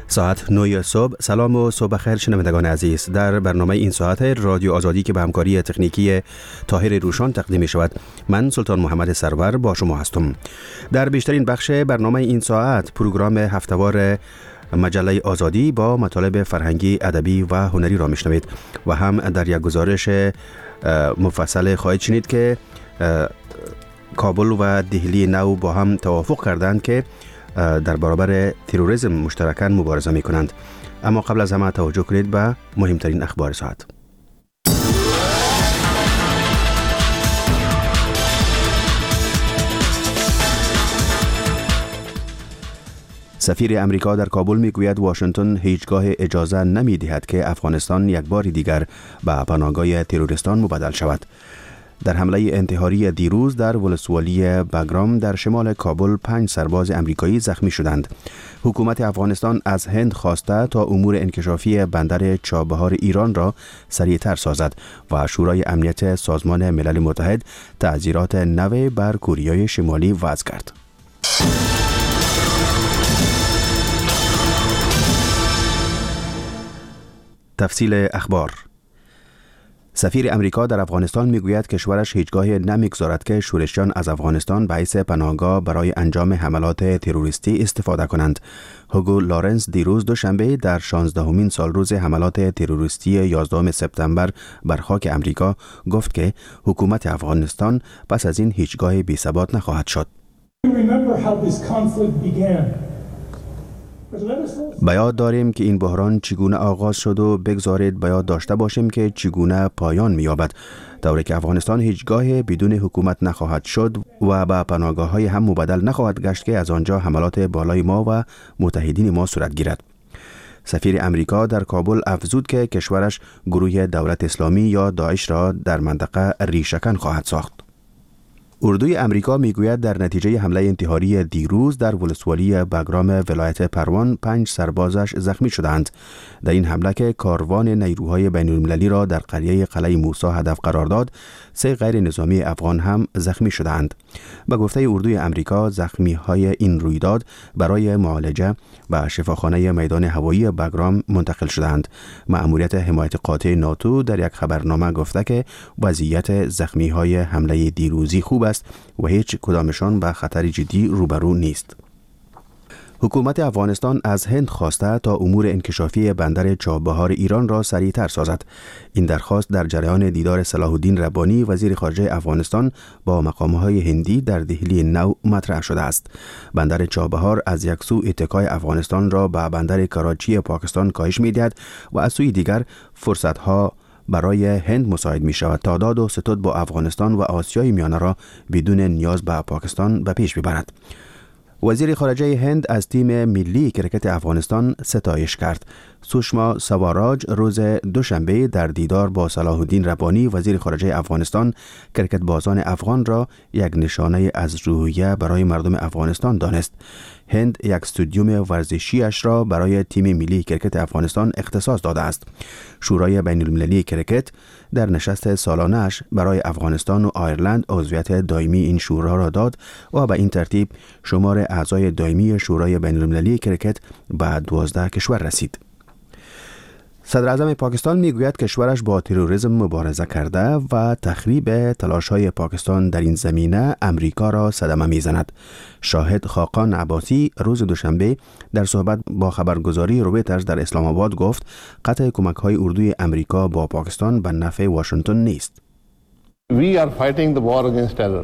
ساعت 9 صبح. سلام و صبح خیر شنوندگان عزیز. در برنامه این ساعت رادیو آزادی که به همکاری تکنیکی طاهر روشان تقدیم می شود، من سلطان محمد سرور با شما هستم. در بیشترین بخش برنامه این ساعت پروگرام هفته‌وار مجله آزادی با مطالب فرهنگی، ادبی و هنری را میشنوید و هم در یک گزارش مفصل خواهید شنید که کابل و دهلی نو با هم توافق کردند که در برابر تروریسم مشترکاً مبارزه می کنند. اما قبل از همه توجه کنید به مهمترین اخبار ساعت. سفیر امریکا در کابل میگوید واشنگتن هیچگاه اجازه نمی دهد که افغانستان یک بار دیگر به پناهگاه تروریستان مبدل شود. در حمله انتحاری دیروز در ولسوالی بگرام در شمال کابل 5 سرباز امریکایی زخمی شدند. حکومت افغانستان از هند خواسته تا امور انکشافی بندر چابهار ایران را سریعتر سازد و شورای امنیت سازمان ملل متحد تعزیرات نو بر کره شمالی وضع کرد. تفصیل اخبار. سفیر امریکا در افغانستان میگوید کشورش هیچگاه نمیگذارد که شورشیان از افغانستان به حیث پناهگاه برای انجام حملات تروریستی استفاده کنند. هوگو لارنس دیروز دوشنبه در 16مین سالروز حملات تروریستی 11 سپتامبر بر خاک امریکا گفت که حکومت افغانستان پس از این هیچگاه بی‌ثبات نخواهد شد. به یاد داریم که این بحران چگونه آغاز شد و بگذارید به یاد داشته باشیم که چگونه پایان می‌یابد. طوری که افغانستان هیچگاه بدون حکومت نخواهد شد و به پناهگاه‌های هم مبدل نخواهد گشت که از آنجا حملات بالای ما و متحدین ما صورت گیرد. سفیر امریکا در کابل افزود که کشورش گروه دولت اسلامی یا داعش را در منطقه ریشه‌کن خواهد ساخت. اردوی امریکا میگوید در نتیجه حمله انتحاری دیروز در ولسوالی بگرام ولایت پروان 5 سربازش زخمی شدند. در این حمله که کاروان نیروهای بین‌المللی را در قریه قلعه موسی هدف قرار داد، 3 غیر نظامی افغان هم زخمی شدند. به گفته اردوی امریکا زخمی‌های این رویداد برای معالجه به شفاخانه میدان هوایی بگرام منتقل شدند. مأموریت حمایت قاطع ناتو در یک خبرنامه گفته که وضعیت زخمی‌های حمله دیروزی خوب است و هیچ کدامشان به خطر جدی روبرو نیست. حکومت افغانستان از هند خواسته تا امور انکشافی بندر چابهار ایران را سریعتر سازد. این درخواست در جریان دیدار صلاح الدین ربانی وزیر خارجه افغانستان با مقام‌های هندی در دهلی نو مطرح شده است. بندر چابهار از یک سو اتکای افغانستان را به بندر کراچی پاکستان کاهش می‌دهد و از سوی دیگر فرصت‌ها برای هند مساعد می شود تا داد و ستد با افغانستان و آسیای میانه را بدون نیاز به پاکستان به پیش ببرد. وزیر خارجه هند از تیم ملی کرکت افغانستان ستایش کرد. سوشما سواراج روز دوشنبه در دیدار با صلاح الدین ربانی وزیر خارجه افغانستان کرکت بازان افغان را یک نشانه از روحیه برای مردم افغانستان دانست. هند یک استادیوم ورزشیش را برای تیم ملی کرکت افغانستان اختصاص داده است. شورای بین‌المللی کرکت در نشست سالانه‌اش برای افغانستان و آیرلند عضویت دائمی این شورا را داد و به این ترتیب شمار اعضای دائمی شورای بین‌المللی کرکت به 12 کشور رسید. صدر اعظم پاکستان میگوید کشورش با تروریسم مبارزه کرده و تخریب تلاش‌های پاکستان در این زمینه امریکا را صدمه میزند. شاهد خاقان عباسی روز دوشنبه در صحبت با خبرگزاری رویترز در اسلام آباد گفت قطع کمک‌های اردوی امریکا با پاکستان به نفع واشنگتن نیست. We are fighting the war against terror.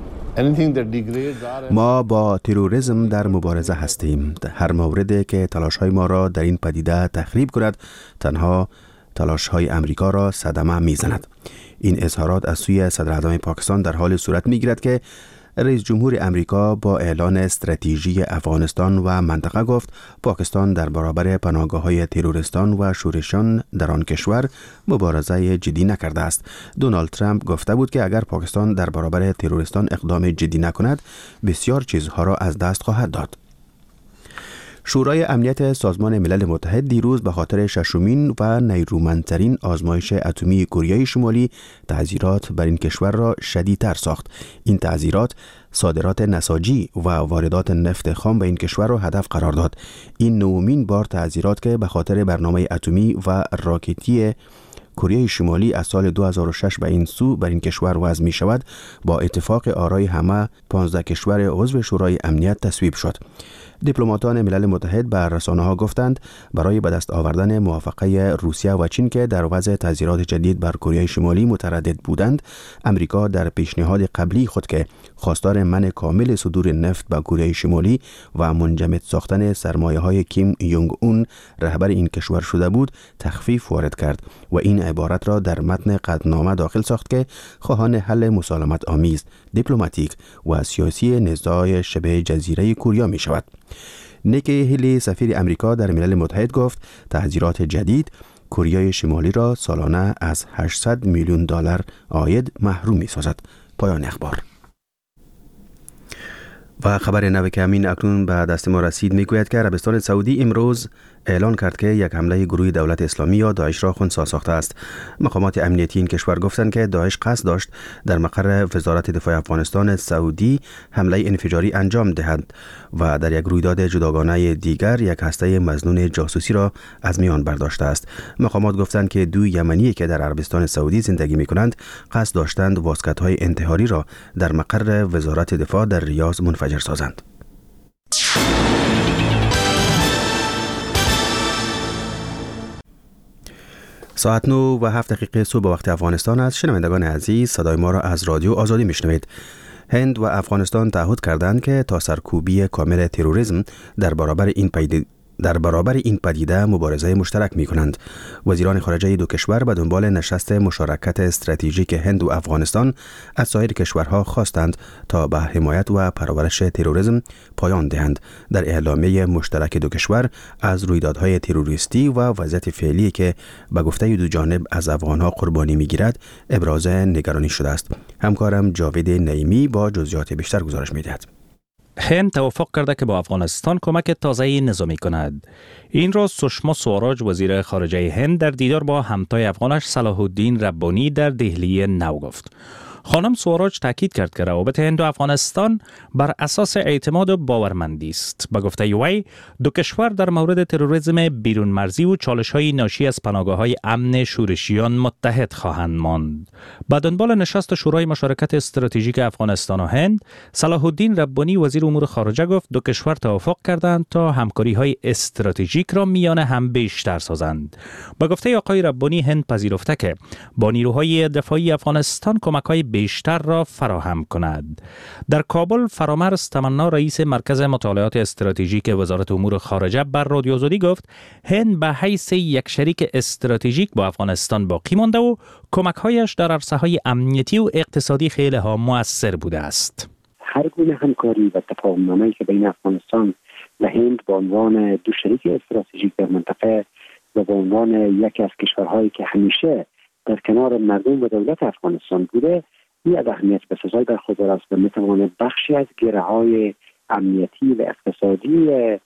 ما با تروریسم در مبارزه هستیم. هر موردی که تلاش‌های ما را در این پدیده تخریب کند تنها تلاش‌های امریکا را صدمه می‌زند. این اظهارات از سوی صدر اعظم پاکستان در حال صورت می‌گیرد که رئیس جمهور امریکا با اعلان استراتژی افغانستان و منطقه گفت پاکستان در برابر پناهگاه‌های تروریستان و شورشیان در آن کشور مبارزه جدی نکرده است. دونالد ترامپ گفته بود که اگر پاکستان در برابر تروریستان اقدام جدی نکند بسیار چیزها را از دست خواهد داد. شورای امنیت سازمان ملل متحد دیروز به خاطر ششمین و نیرومندترین آزمایش اتمی کره شمالی تعزیرات بر این کشور را شدیدتر ساخت. این تعزیرات صادرات نساجی و واردات نفت خام به این کشور را هدف قرار داد. این نومین بار تعزیرات که به خاطر برنامه اتمی و راکتی کره شمالی از سال 2006 به این سو بر این کشور وضع می شود، با اتفاق آرای همه 15 کشور عضو شورای امنیت تصویب شد. دیپلماتان ملل متحد به رسانه‌ها گفتند برای به دست آوردن موافقه روسیه و چین که در وضع تعزیرات جدید بر کره شمالی متردد بودند، امریکا در پیشنهاد قبلی خود که خواستار منع کامل صدور نفت به کره شمالی و منجمد ساختن سرمایه‌های کیم یونگ اون رهبر این کشور شده بود، تخفیف وارد کرد و این عبارت را در متن قطعنامه داخل ساخت که خواهان حل مسالمت آمیز، دیپلماتیک و سیاسی نزاع شبه جزیره کره می شود. نیکی هیلی سفیر امریکا در ملل متحد گفت تعزیرات جدید کره شمالی را سالانه از 800 میلیون دلار عاید محروم می سازد. پایان اخبار. و خبر نو که همین اکنون به دست ما رسید میگوید که عربستان سعودی امروز اعلان کرد که یک حمله گروه دولت اسلامی یا داعش را خنثی ساخته است. مقامات امنیتی این کشور گفتند که داعش قصد داشت در مقر وزارت دفاع افغانستان سعودی حمله انفجاری انجام دهد و در یک رویداد جداگانه دیگر یک هسته مظنون جاسوسی را از میان برداشته است. مقامات گفتند که دو یمنی که در عربستان سعودی زندگی می‌کنند قصد داشتند واسکت‌های انتحاری را در مقر وزارت دفاع در ریاض منفجر سازند. ساعت 9:07 صبح وقت افغانستان است. شنوندگان عزیز، صدای ما را از رادیو آزادی میشنوید. هند و افغانستان تعهد کردند که تا سرکوبی کامل تروریسم در برابر این پدیده مبارزه مشترک می کنند. وزیران خارجه دو کشور به دنبال نشست مشارکت استراتژیک هند و افغانستان از سایر کشورها خواستند تا به حمایت و پرورش تروریسم پایان دهند. در اعلامیه مشترک دو کشور از رویدادهای تروریستی و وضعیت فعلی که به گفته دو جانب از افغانها قربانی می گیرد ابراز نگرانی شده است. همکارم جاوید نعیمی با جزئیات بیشتر گزارش می دهد. هند توافق کرده که با افغانستان کمک تازه‌ای نظامی کند. این را سشما سوراج وزیر خارجه هند در دیدار با همتای افغانش صلاح الدین ربانی در دهلی نو گفت. خانم سوراج تاکید کرد که روابط هند و افغانستان بر اساس اعتماد و باورمندی است. به گفته وی دو کشور در مورد تروریسم بیرون مرزی و چالش‌های ناشی از پناهگاه‌های امن شورشیان متحد خواهند ماند. به دنبال نشست شورای مشارکت استراتژیک افغانستان و هند، صلاح الدین ربانی وزیر امور خارجه گفت دو کشور توافق کردند تا همکاری‌های استراتژیک را میان هم بیشتر سازند. به گفته آقای ربانی هند پذیرفته که با نیروهای دفاعی افغانستان کمک‌های بیشتر را فراهم کند. در کابل فرامرز تمنا رئیس مرکز مطالعات استراتژیک وزارت امور خارجه بر رادیو آزادی گفت هند به حیث یک شریک استراتژیک با افغانستان باقی مانده و کمک‌هایش در عرصه‌های امنیتی و اقتصادی خیلی ها مؤثر بوده است. هر گونه همکاری و تفاهم‌نامه‌ای که بین افغانستان و هند به عنوان دو شریک استراتژیک در منطقه و به عنوان یکی از کشورهایی که همیشه در کنار مردم و دولت افغانستان بوده، این اهمیت بسزای در خود است و میتواند بخشی از گره‌های امنیتی و اقتصادی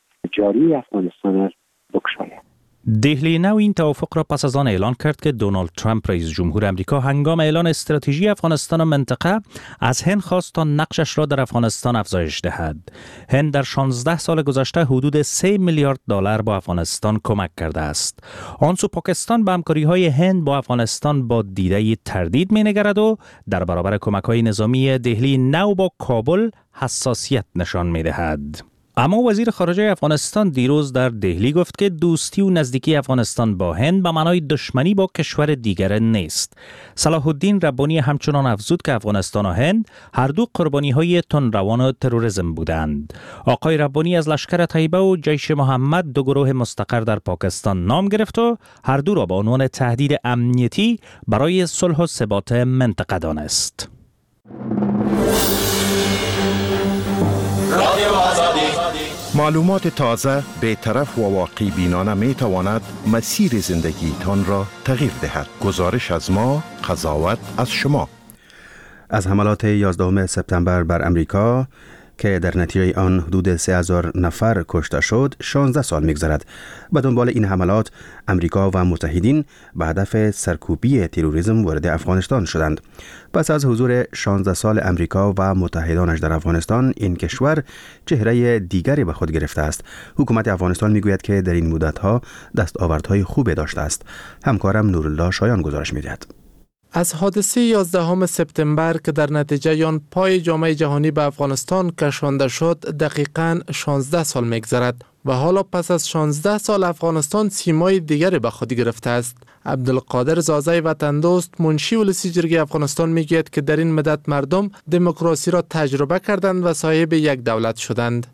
جاری افغانستان را بکشاید. دهلی نو این توافق را پس از آن اعلان کرد که دونالد ترامپ رئیس جمهور آمریکا هنگام اعلان استراتژی افغانستان و منطقه از هند خواست تا نقشش را در افغانستان افزایش دهد. هند در 16 سال گذشته حدود 3 میلیارد دلار با افغانستان کمک کرده است. آن سو پاکستان به همکاری‌های هند با افغانستان با دیده تردید می‌نگرد و در برابر کمک‌های نظامی دهلی نو با کابل حساسیت نشان می‌دهد. اما وزیر خارجه افغانستان دیروز در دهلی گفت که دوستی و نزدیکی افغانستان با هند به معنای دشمنی با کشور دیگر نیست. صلاح الدین ربانی همچنان افزود که افغانستان و هند هر دو قربانی‌های تندروان تروریسم بودند. آقای ربانی از لشکر طیبه و جیش محمد دو گروه مستقر در پاکستان نام گرفت و هر دو را به عنوان تهدید امنیتی برای صلح و ثبات منطقه دانست. معلومات تازه، بی‌طرف و واقعی بینانه می تواند مسیر زندگیتان را تغییر دهد. گزارش از ما، قضاوت از شما. از حملات 11 سپتامبر بر امریکا که در نتیجه آن حدود 3000 نفر کشته شد 16 سال می‌گذرد. به دنبال این حملات امریکا و متحدین به هدف سرکوبی تروریسم وارد افغانستان شدند. پس از حضور 16 سال امریکا و متحدانش در افغانستان، این کشور چهره دیگری به خود گرفته است. حکومت افغانستان میگوید که در این مدت‌ها دستاوردهای خوبی داشته است. همکارم نورالله شایان گزارش می‌دهد. از حادثه 11 سپتامبر که در نتیجه آن پای جامعه جهانی به افغانستان کشانده شد دقیقاً 16 سال می‌گذرد و حالا پس از 16 سال افغانستان سیمای دیگری به خود گرفته است. عبدالقادر زازای وطن دوست منشی ولسی جرگه افغانستان میگوید که در این مدت مردم دموکراسی را تجربه کردند و صاحب یک دولت شدند.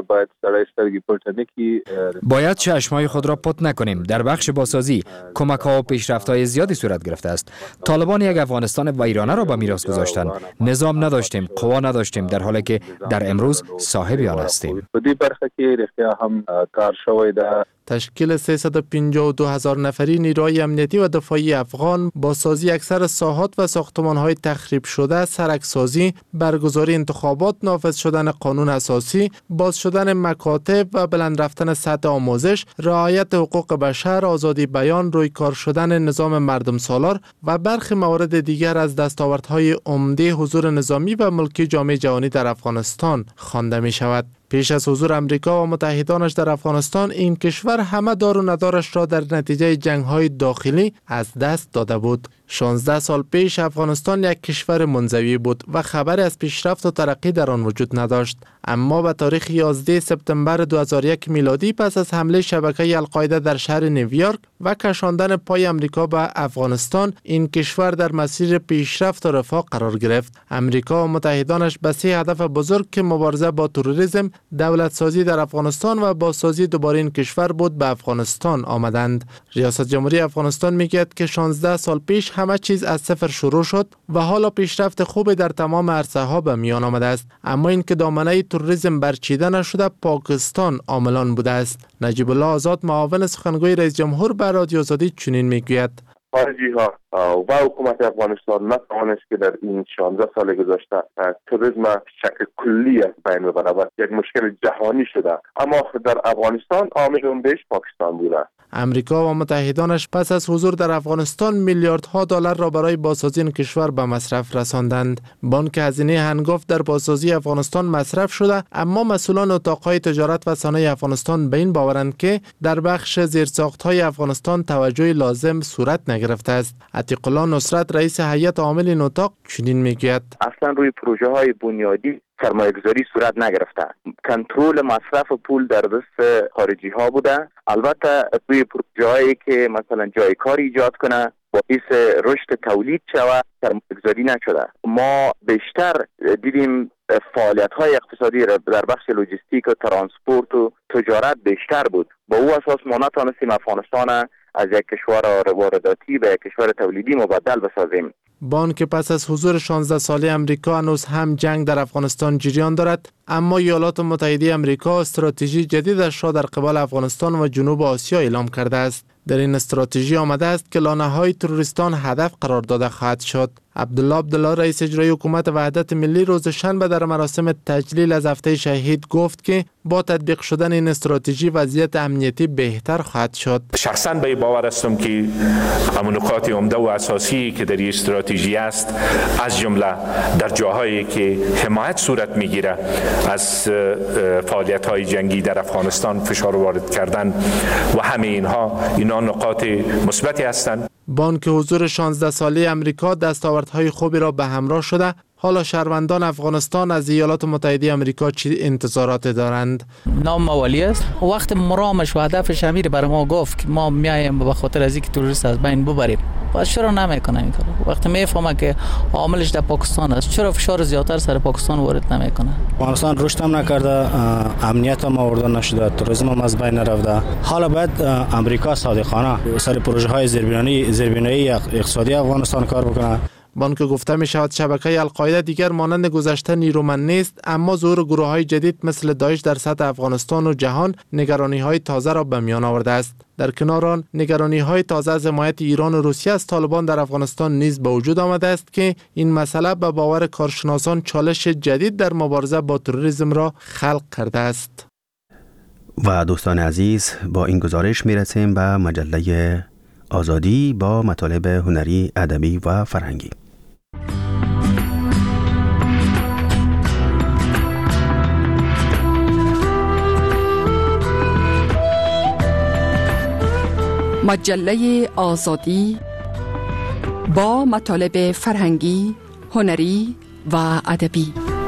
باید چشمای خود را پت نکنیم. در بخش بازسازی کمک‌ها و پیشرفت‌های زیادی صورت گرفته است. طالبان یک افغانستان ویرانه را به میراث گذاشتند. نظام نداشتیم، قوا نداشتیم، در حالی که در امروز صاحب آن هستیم. تشکیل 352,000 نفری نیروی امنیتی و دفاعی افغان، بازسازی اکثر ساحات و ساختمان‌های تخریب شده، سرکسازی، برگزاری انتخابات، نافذ شدن قانون اساسی، باز شدن مکاتب و بلند رفتن سطح آموزش، رعایت حقوق بشر، آزادی بیان، رویکار شدن نظام مردم سالار و برخی موارد دیگر از دستاوردهای عمده حضور نظامی و ملکی جامعه جهانی در افغانستان خوانده می شود. پیش از حضور امریکا و متحدانش در افغانستان، این کشور همه دار و ندارش را در نتیجه جنگ‌های داخلی از دست داده بود. 16 سال پیش افغانستان یک کشور منزوی بود و خبری از پیشرفت و ترقی در آن وجود نداشت. اما به تاریخ 11 سپتامبر 2001 میلادی، پس از حمله شبکه القاعده در شهر نیویورک و کشاندن پای امریکا به افغانستان، این کشور در مسیر پیشرفت و رفاه قرار گرفت. امریکا و متحدانش به 3 هدف بزرگ که مبارزه با تروریسم، دولت سازی در افغانستان و بازسازی دوباره این کشور بود به افغانستان آمدند. ریاست جمهوری افغانستان میگوید که 16 سال پیش همه چیز از صفر شروع شد و حالا پیشرفت خوبی در تمام عرصه‌ها به میان آمده است. اما این که دامنه تروریسم برچیده نشده پاکستان عامل بوده است. نجیب الله آزاد، معاون سخنگوی رئیس جمهور، به رادیو آزادی چنین میگوید: خارجی ها و حکومت افغانستان نتوانست که در این 16 سال گذشته تروریسم شکل کلی از بین ببره و یک مشکل جهانی شده، اما در افغانستان عامل اون بیش پاکستان بوده. امریکا و متحدانش پس از حضور در افغانستان میلیاردها دلار را برای بازسازی این کشور به مصرف رساندند. بانک هزینه هنگفت در بازسازی افغانستان مصرف شده، اما مسئولان اتاقهای تجارت و صنایع افغانستان به این باورند که در بخش زیرساخت‌های افغانستان توجه لازم صورت نگرفته است. عتیق الله نصرت، رئیس هیئت عامل این اتاق، چنین میگوید: اصلا روی پروژه‌های بنیادی سرمایه‌گذاری صورت نگرفته. کنترل مصرف پول در دست خارجی ها بوده. البته روی پروژه‌هایی که مثلا جای کار ایجاد کنه، باعث رشد تولید شود، سرمایه‌گذاری نشده. ما بیشتر دیدیم فعالیت‌های اقتصادی در بخش لوجستیک و ترانسپورت و تجارت بیشتر بود. با او اساس ما نتونستیم افغانستان از یک کشور وارداتی به یک کشور تولیدی مبدل بسازیم. بانک پس از حضور 16 ساله امریکا هنوز هم جنگ در افغانستان جریان دارد، اما ایالات متحده امریکا استراتژی جدیدش را در قبال افغانستان و جنوب آسیا اعلام کرده است. در این استراتژی آمده است که لانه‌های تروریستان هدف قرار داده خواهد شد. عبدالله رئیس اجرایی حکومت وحدت ملی روز شنبه در مراسم تجلیل از هفته شهید گفت که با تطبیق شدن این استراتژی وضعیت امنیتی بهتر خواهد شد. شخصا به باور هستم که همون نکات عمده و اساسی که در این استراتژی است، از جمله در جاهایی که حمایت صورت میگیره از فعالیت‌های جنگی در افغانستان فشار وارد کردن و همه اینا نقاط مثبتی هستند. بانک حضور 16 ساله امریکا دستاوردهای خوبی را به همراه شده. حالا شهروندان افغانستان از ایالات متحده امریکا چه انتظاراتی دارند؟ نام مولی است. وقت مرامش و هدفش امیر برای ما گفت که ما میایم به خاطر از اینکه تروریست از بین ببریم. پس چرا نمیکنه این کارو؟ وقتی میفهمه که عاملش در پاکستان است، چرا فشار زیادتر سر پاکستان وارد نمیکنه؟ افغانستان رشد هم نکرده، امنیت هم آورده نشده، تروریسم هم از بین نرفته. حالا باید امریکا صادقانه سر پروژه های زیربنایی اقتصادی افغانستان کار بکنه. با آنکه گفته می شود شبکه القاعده دیگر مانند گذشته نیرومند نیست، اما ظهور گروه‌های جدید مثل داعش در سطح افغانستان و جهان نگرانی‌های تازه را به میان آورده است. در کنار آن نگرانی‌های تازه از حمایت ایران و روسیه از طالبان در افغانستان نیز به وجود آمده است که این مسئله به باور کارشناسان چالش جدید در مبارزه با تروریسم را خلق کرده است. و دوستان عزیز، با این گزارش میرسیم به مجله آزادی با مطالب هنری، ادبی و فرهنگی. مجله آزادی با مطالب فرهنگی، هنری و ادبی.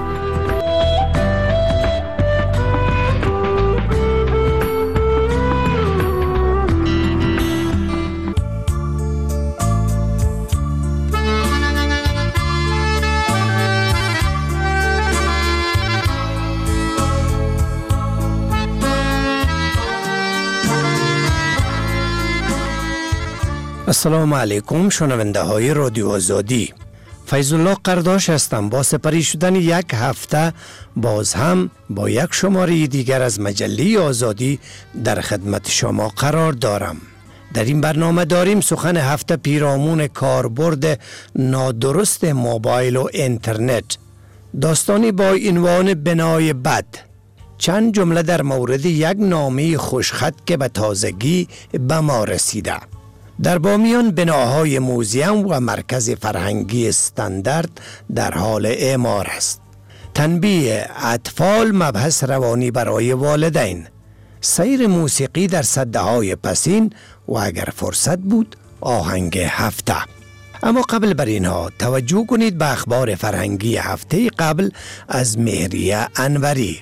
السلام علیکم شنونده های رادیو آزادی. فیض الله قرداش هستم. با سپری شدن یک هفته باز هم با یک شماره دیگر از مجله آزادی در خدمت شما قرار دارم. در این برنامه داریم سخن هفته پیرامون کاربرد نادرست موبایل و اینترنت، داستانی با عنوان بنای بد، چند جمله در مورد یک نامه خوشخط که به تازگی به ما رسیده. در بامیان بناهای موزیم و مرکز فرهنگی استاندارد در حال اعمار است. تنبیه اطفال مبحث روانی برای والدین، سیر موسیقی در سده‌های پسین و اگر فرصت بود آهنگ هفته. اما قبل بر اینها توجه کنید به اخبار فرهنگی هفته قبل از مهریه انوری.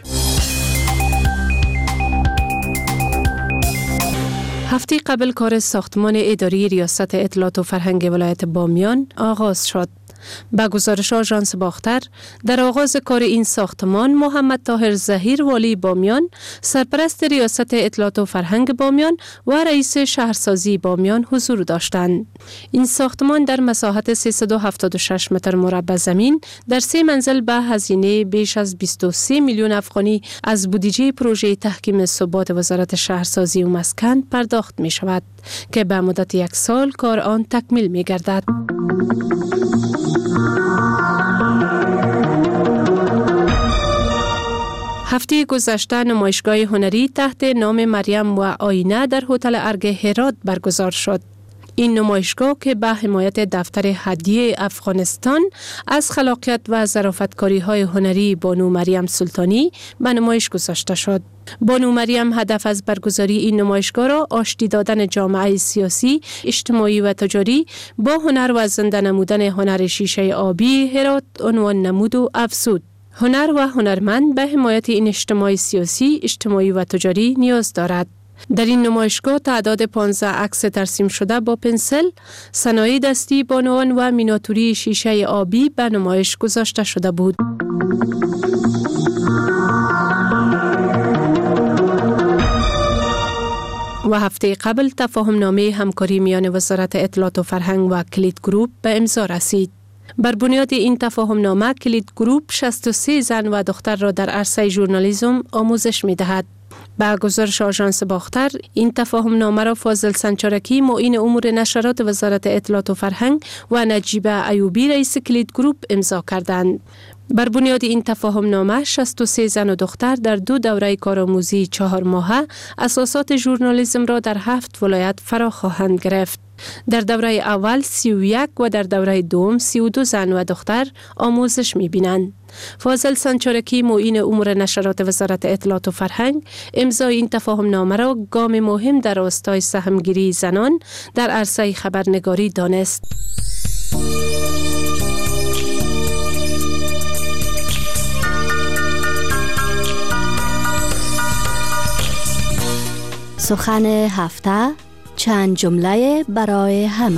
هفته قبل کار ساختمان اداری ریاست اطلاعات و فرهنگ ولایت بامیان آغاز شد. با گزارش آژانس باختر، در آغاز کار این ساختمان محمد طاهر ظهیر والی بامیان، سرپرست ریاست اطلاعات و فرهنگ بامیان و رئیس شهرسازی بامیان حضور داشتند. این ساختمان در مساحت 376 متر مربع زمین در 3 منزل به هزینه بیش از 23 میلیون افغانی از بودجه پروژه تحکیم ثبات وزارت شهرسازی و مسکن پرداخت می شود که به مدت 1 سال کار آن تکمیل می گردد. هفته گذشته نمایشگاه هنری تحت نام مریم و آینه در هتل ارگ هرات برگزار شد. این نمایشگاه که به حمایت دفتر هدیه افغانستان از خلاقیت و ظرافتکاری‌های هنری بانو مریم سلطانی به نمایش گذاشته شد. بانو مریم هدف از برگزاری این نمایشگاه را آشتی دادن جامعه سیاسی، اجتماعی و تجاری با هنر و زنده نمودن هنر شیشه آبی هرات عنوان نمود و افزود. هنر و هنرمند به حمایت این اجتماع سیاسی، اجتماعی و تجاری نیاز دارد. در این نمایشگاه تعداد 15 عکس ترسیم شده با پنسل، صنایع دستی بانوان و مینیاتوری شیشه آبی به نمایش گذاشته شده بود. و هفته قبل تفاهم نامه همکاری میان وزارت اطلاعات و فرهنگ و کلید گروپ به امضا رسید. بر بنیاد این تفاهم نامه کلید گروپ 63 زن و دختر را در عرصه ژورنالیسم آموزش می دهد. با گزارش آژانس باختر، این تفاهم نامه را فاضل سنچارکی معین امور نشرات وزارت اطلاعات و فرهنگ و نجیبه ایوبی رئیس کلید گروپ امضا کردند. بر بنیاد این تفاهم نامه 63 زن و دختر در 2 دوره کارآموزی 4 ماهه اساسات ژورنالیسم را در 7 ولایت فرا خواهند گرفت. در دوره اول 31 و در دوره دوم 32 زن و دختر آموزش می‌بینند. فاضل سنچارکی معین امور نشرات وزارت اطلاعات و فرهنگ امضای این تفاهم نامه را گام مهم در راستای سهمگیری زنان در عرصه خبرنگاری دانست. سخن هفته، چند جمله برای همه.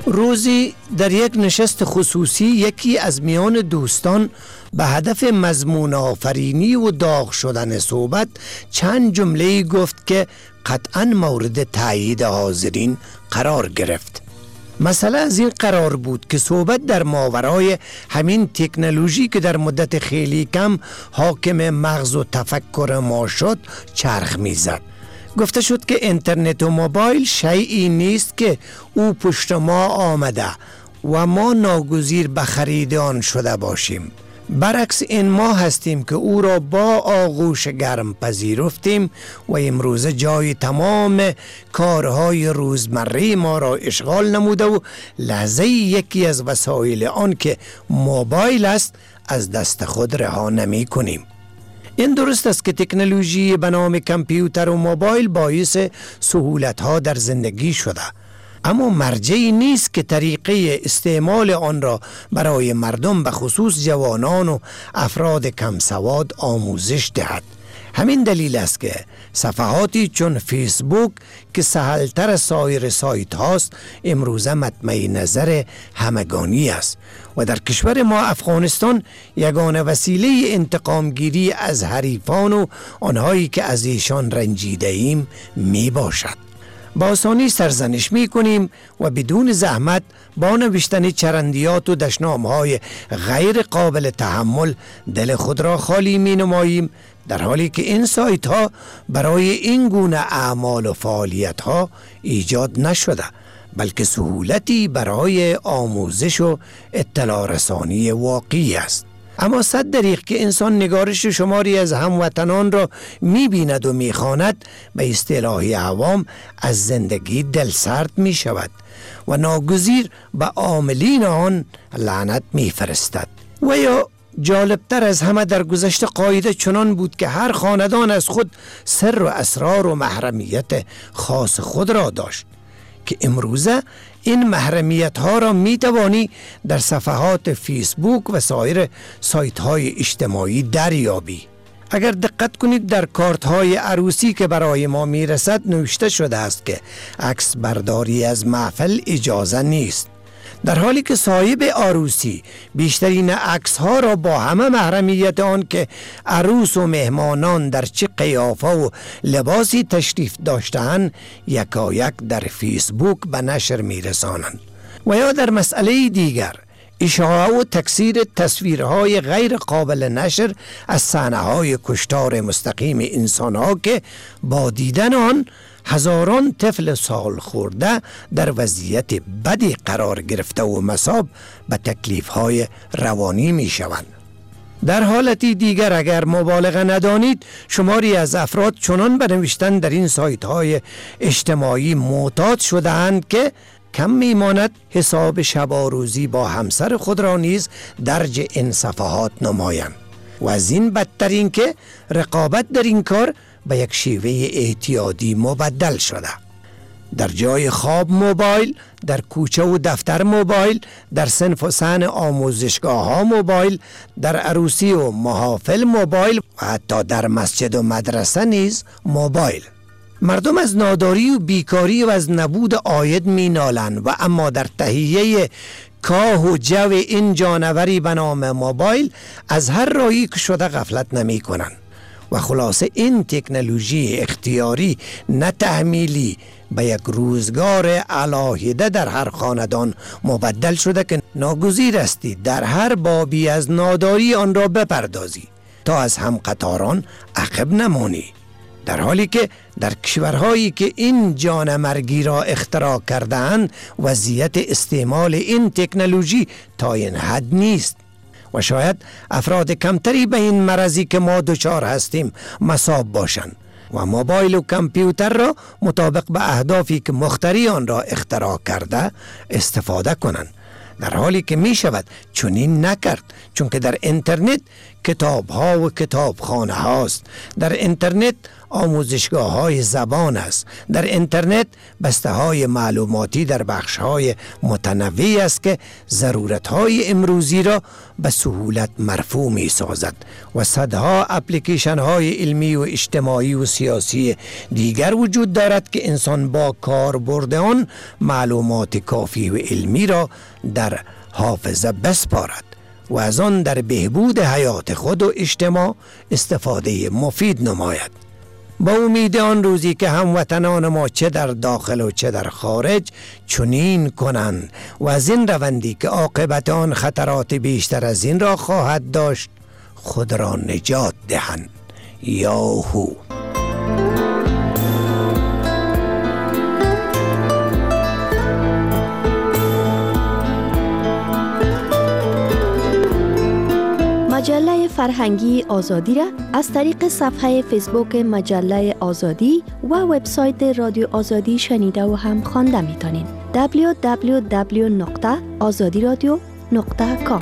روزی در یک نشست خصوصی یکی از میان دوستان به هدف مضمون آفرینی و داغ شدن صحبت چند جمله گفت که قطعاً مورد تایید حاضرین قرار گرفت. مسئله از این قرار بود که صحبت در ماورای همین تکنولوژی که در مدت خیلی کم حاکم مغز و تفکر ما شد چرخ میزد. گفته شد که اینترنت و موبایل شیئی نیست که او پشت ما آمده و ما ناگزیر به خرید آن شده باشیم. برعکس این ما هستیم که او را با آغوش گرم پذیرفتیم و امروز جای تمام کارهای روزمره ما را اشغال نموده و لحظه یکی از وسایل آن که موبایل است از دست خود رها نمی کنیم. این درست است که تکنولوژی به نام کامپیوتر و موبایل باعث سهولت‌ها در زندگی شده، اما مرجعی نیست که طریقه استعمال آن را برای مردم به خصوص جوانان و افراد کم سواد آموزش دهد. همین دلیل است که صفحاتی چون فیسبوک که سهلتر از سایر سایت هاست امروزه مطمع نظر همگانی است و در کشور ما افغانستان یگانه وسیله انتقام گیری از حریفان و آنهایی که از ایشان رنجیده ایم می باشد. با آسانی سرزنش می کنیم و بدون زحمت با نوشتن چرندیات و دشنامهای غیر قابل تحمل دل خود را خالی می نماییم، در حالی که این سایت ها برای این گونه اعمال و فعالیت ها ایجاد نشده، بلکه سهولتی برای آموزش و اطلاع رسانی واقعی است. اما صد دریغ که انسان نگارش شماری از هموطنان را می بیند و می خواند، به اصطلاح عوام از زندگی دلسرد می شود و ناگزیر به عاملین آن لعنت می فرستد. و یا جالبتر از همه در گذشته قاعده چنان بود که هر خاندان از خود سر و اسرار و محرمیت خاص خود را داشت که امروزه این محرمیت ها را می توانی در صفحات فیسبوک و سایر سایت های اجتماعی دریابی. اگر دقت کنید در کارت های عروسی که برای ما می رسد نوشته شده است که عکس برداری از محفل اجازه نیست، در حالی که صاحب عروسی بیشترین عکس ها را با همه محرمیت آن که عروس و مهمانان در چه قیافه و لباسی تشریف داشتند یکایک در فیسبوک به نشر می رسانند. و یا در مسئله دیگر اشاعه و تکثیر تصویرهای غیر قابل نشر از صحنه‌های کشتار مستقیم انسان‌ها که با دیدن آن هزاران طفل سال خورده در وضعیت بدی قرار گرفته و مصاب به تکلیف‌های روانی می‌شوند. در حالتی دیگر اگر مبالغه ندانید شماری از افراد چنان به نوشتن در این سایت‌های اجتماعی معتاد شده‌اند که کم میماند حساب شب و روزی با همسر خود را نیز درج این صفحات نمایند و از این بدتر این که رقابت در این کار به یک شیوه اعتیادی مبدل شده. در جای خواب موبایل، در کوچه و دفتر موبایل، در صنف و صحن آموزشگاه ها موبایل، در عروسی و محافل موبایل و حتی در مسجد و مدرسه نیز موبایل. مردم از ناداری و بیکاری و از نبود عاید می نالند و اما در تهیه کاه و جو این جانوری به نام موبایل از هر راهی که شده غفلت نمی کنند. و خلاصه این تکنولوژی اختیاری نه تحمیلی به یک روزگار علاهیده در هر خاندان مبدل شده که ناگزیر استی در هر بابی از ناداری آن را بپردازی تا از هم قطاران عقب نمانی، در حالی که در کشورهایی که این جانمرگی را اختراع کرده‌اند وضعیت استعمال این تکنولوژی تا این حد نیست و شاید افراد کمتری به این مرضی که ما دچار هستیم مصاب باشند و موبایل و کامپیوتر را مطابق به اهدافی که مخترع آن را اختراع کرده استفاده کنند، در حالی که می شود چنین نکرد، چون که در اینترنت کتاب ها و کتابخانه هاست. در اینترنت آموزشگاه های زبان است. در اینترنت بسته های معلوماتی در بخش های متنوعی است که ضرورت های امروزی را به سهولت مرفوع می سازد و صدها اپلیکیشن های علمی و اجتماعی و سیاسی دیگر وجود دارد که انسان با کاربرد آن معلومات کافی و علمی را در حافظه بسپارد و از آن در بهبود حیات خود و اجتماع استفاده مفید نماید. با امید آن روزی که هموطنان ما چه در داخل و چه در خارج چنین کنند و از این روندی که عاقبت آن خطرات بیشتر از این را خواهد داشت خود را نجات دهند. یاهو. مجله فرهنگی آزادی را از طریق صفحه فیسبوک مجله آزادی و وبسایت رادیو آزادی شنیده و هم خوانده می‌تونین. www.azadiradio.com.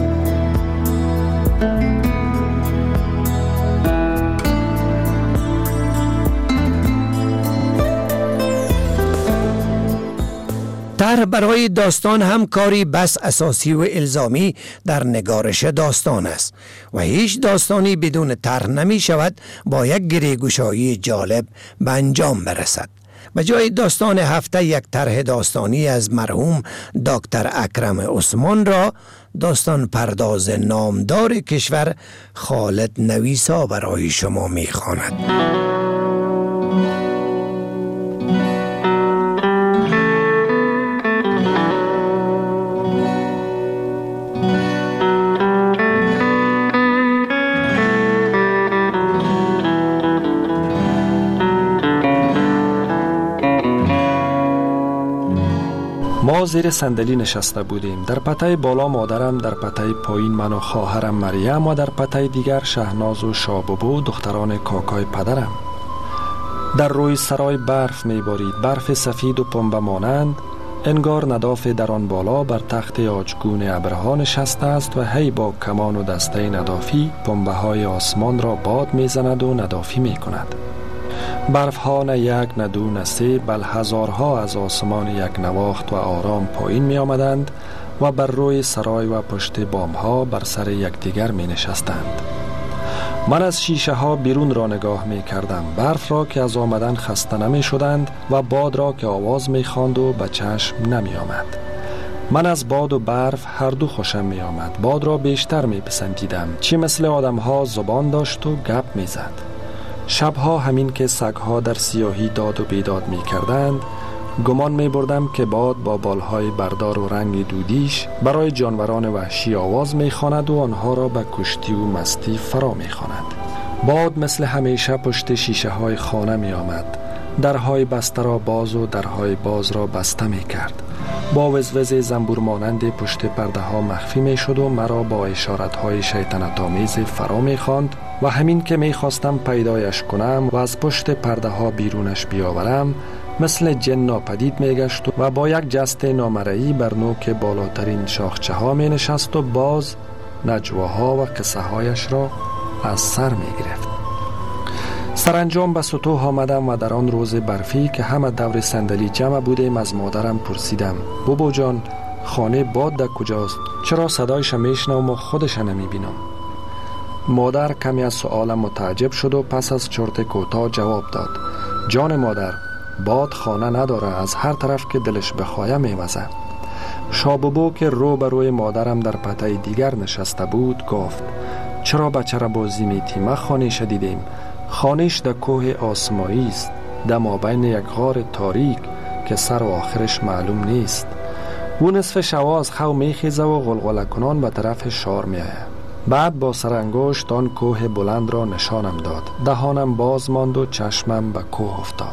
طرح برای داستان هم کاری بس اساسی و الزامی در نگارش داستان است و هیچ داستانی بدون طرح نمی شود با یک گریه‌گشایی جالب به انجام برسد. به جای داستان هفته یک طرح داستانی از مرحوم دکتر اکرم عثمان را داستان پرداز نامدار کشور خالد نویسا برای شما می خواند. ما زیر صندلی نشسته بودیم. در پته بالا مادرم، در پته پایین من و خواهرم مریم و در پته دیگر شهناز و شاببو دختران کاکای پدرم. در روی سرای برف میبارید، برف سفید و پنبه مانند، انگار نداف در آن بالا بر تخت عاجگون ابرها نشسته است و هی با کمان و دسته ندافی پنبه های آسمان را باد میزند و ندافی میکند. برف ها نه یک نه دو نه سه بل هزارها از آسمان یک نواخت و آرام پایین می آمدند و بر روی سرای و پشت بام ها بر سر یکدیگر می نشستند. من از شیشه ها بیرون را نگاه می کردم، برف را که از آمدن خسته نمی شدند و باد را که آواز می خواند و به چشم نمی آمد. من از باد و برف هر دو خوشم می آمد. باد را بیشتر می پسندیدم، چی مثل آدم ها زبان داشت و گپ می زد. شبها همین که سگها در سیاهی داد و بیداد می کردند گمان می بردم که باد با بالهای بردار و رنگ دودیش برای جانوران وحشی آواز می خواند و آنها را به کشتی و مستی فرا می خواند. باد مثل همیشه پشت شیشه های خانه می آمد، درهای بسته را باز و درهای باز را بسته می کرد. با وزوز زنبور مانند پشت پرده ها مخفی می شد و مرا با اشارت های شیطنت آمیز فرا می خواند و همین که می خواستم پیدایش کنم و از پشت پرده ها بیرونش بیاورم مثل جن ناپدید می گشت و با یک جست نامرئی بر نوک بالاترین شاخچه ها می نشست و باز نجواها و قصه هایش را از سر می گرفت. سرانجام به سطوح آمدم و در آن روز برفی که همه دور صندلی جمع بودیم از مادرم پرسیدم: بابا جان، خانه باد در کجاست؟ چرا صدایش میشنوم و خودش نمی بینم؟ مادر کمی از سؤالم متعجب شد و پس از چرت کوتاه جواب داد: جان مادر، باد خانه نداره، از هر طرف که دلش بخواه میوزه. شاببو که رو به روی مادرم در پته دیگر نشسته بود گفت: چرا بچه را بازی میتیم؟ خانه شدیدیم. خانهش در کوه آسمایی است، در مابین یک غار تاریک که سر و آخرش معلوم نیست. او نصف شوا از خو میخیزه و غلغله کنان به طرف شار میآید. بعد با سرانگشت آن کوه بلند را نشانم داد. دهانم باز ماند و چشمم به کوه افتاد.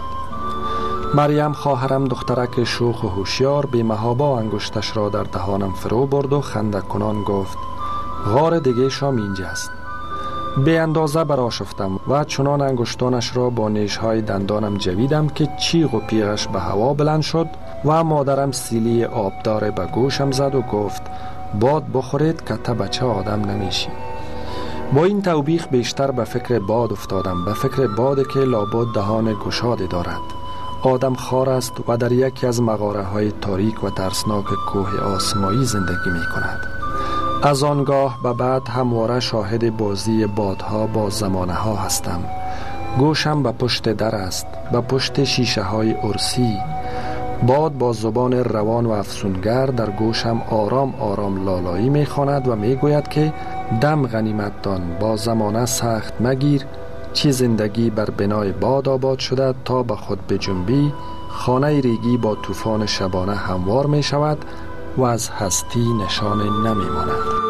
مریم خواهرم دخترک شوخ و هوشیار بی محابا انگشتش را در دهانم فرو برد و خنده کنان گفت: غار دیگه شام اینجاست. به اندازه برآشفتم و چنان انگشتانش را با نیشهای دندانم جویدم که چیغ و پیغش به هوا بلند شد و مادرم سیلی آبدار به گوشم زد و گفت: باد بخورید که تا بچه آدم نمیشی. با این توبیخ بیشتر به فکر باد افتادم، به فکر باد که لابد دهان گشاده دارد. آدم خار است و در یکی از مغاره های تاریک و ترسناک کوه آسمایی زندگی می کند. از آنگاه به بعد همواره شاهد بازی بادها با زمانه ها هستم. گوشم به پشت در است، به پشت شیشه های ارسی. باد با زبان روان و افسونگر در گوشم آرام آرام لالایی می خواند و می گوید که دم غنیمت دان، با زمانه سخت مگیر، چی زندگی بر بنای باد آباد شده تا به خود بجنبی، خانه ریگی با طوفان شبانه هموار می شود و از هستی نشان نمی ماند.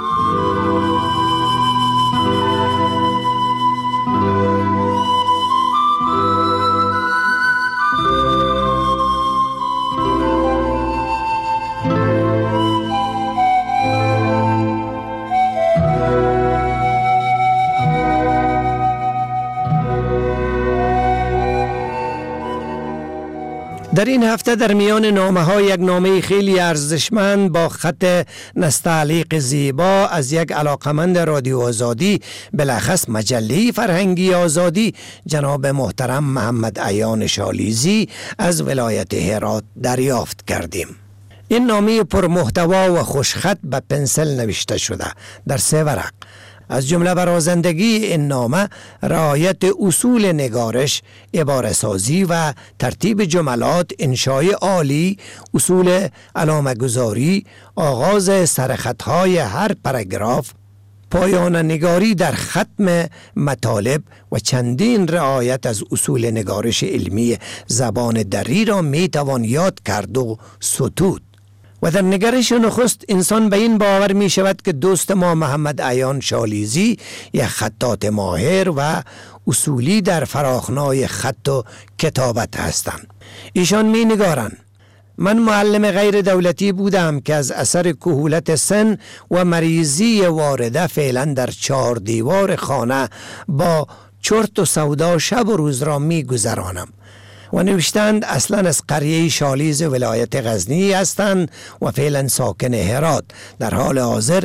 در این هفته در میان نامه ها یک نامه خیلی ارزشمند با خط نستعلیق زیبا از یک علاقمند رادیو آزادی، بلخص مجله فرهنگی آزادی، جناب محترم محمد عیان شالیزی از ولایت هرات دریافت کردیم. این نامه پر محتوا و خوشخط به پنسل نوشته شده در 3 ورق. از جمله برازندگی این نامه رعایت اصول نگارش، عبارة سازی و ترتیب جملات، انشای عالی، اصول علامه گذاری، آغاز سرخطهای هر پاراگراف، پایان نگاری در ختم مطالب و چندین رعایت از اصول نگارش علمی زبان دری را می توان یاد کرد و ستود. و در نگرش نخست انسان به این باور می شود که دوست ما محمد عیان شالیزی یک خطاط ماهر و اصولی در فراخنای خط و کتابت هستند. ایشان می نگارند: من معلم غیر دولتی بودم که از اثر کهولت سن و مریضی وارده فعلا در 4 دیوار خانه با چرت و سودا شب و روز را می گذرانم. و نوشتند اصلا از قریه شالیز ولایت غزنی هستند و فعلا ساکن هرات، در حال حاضر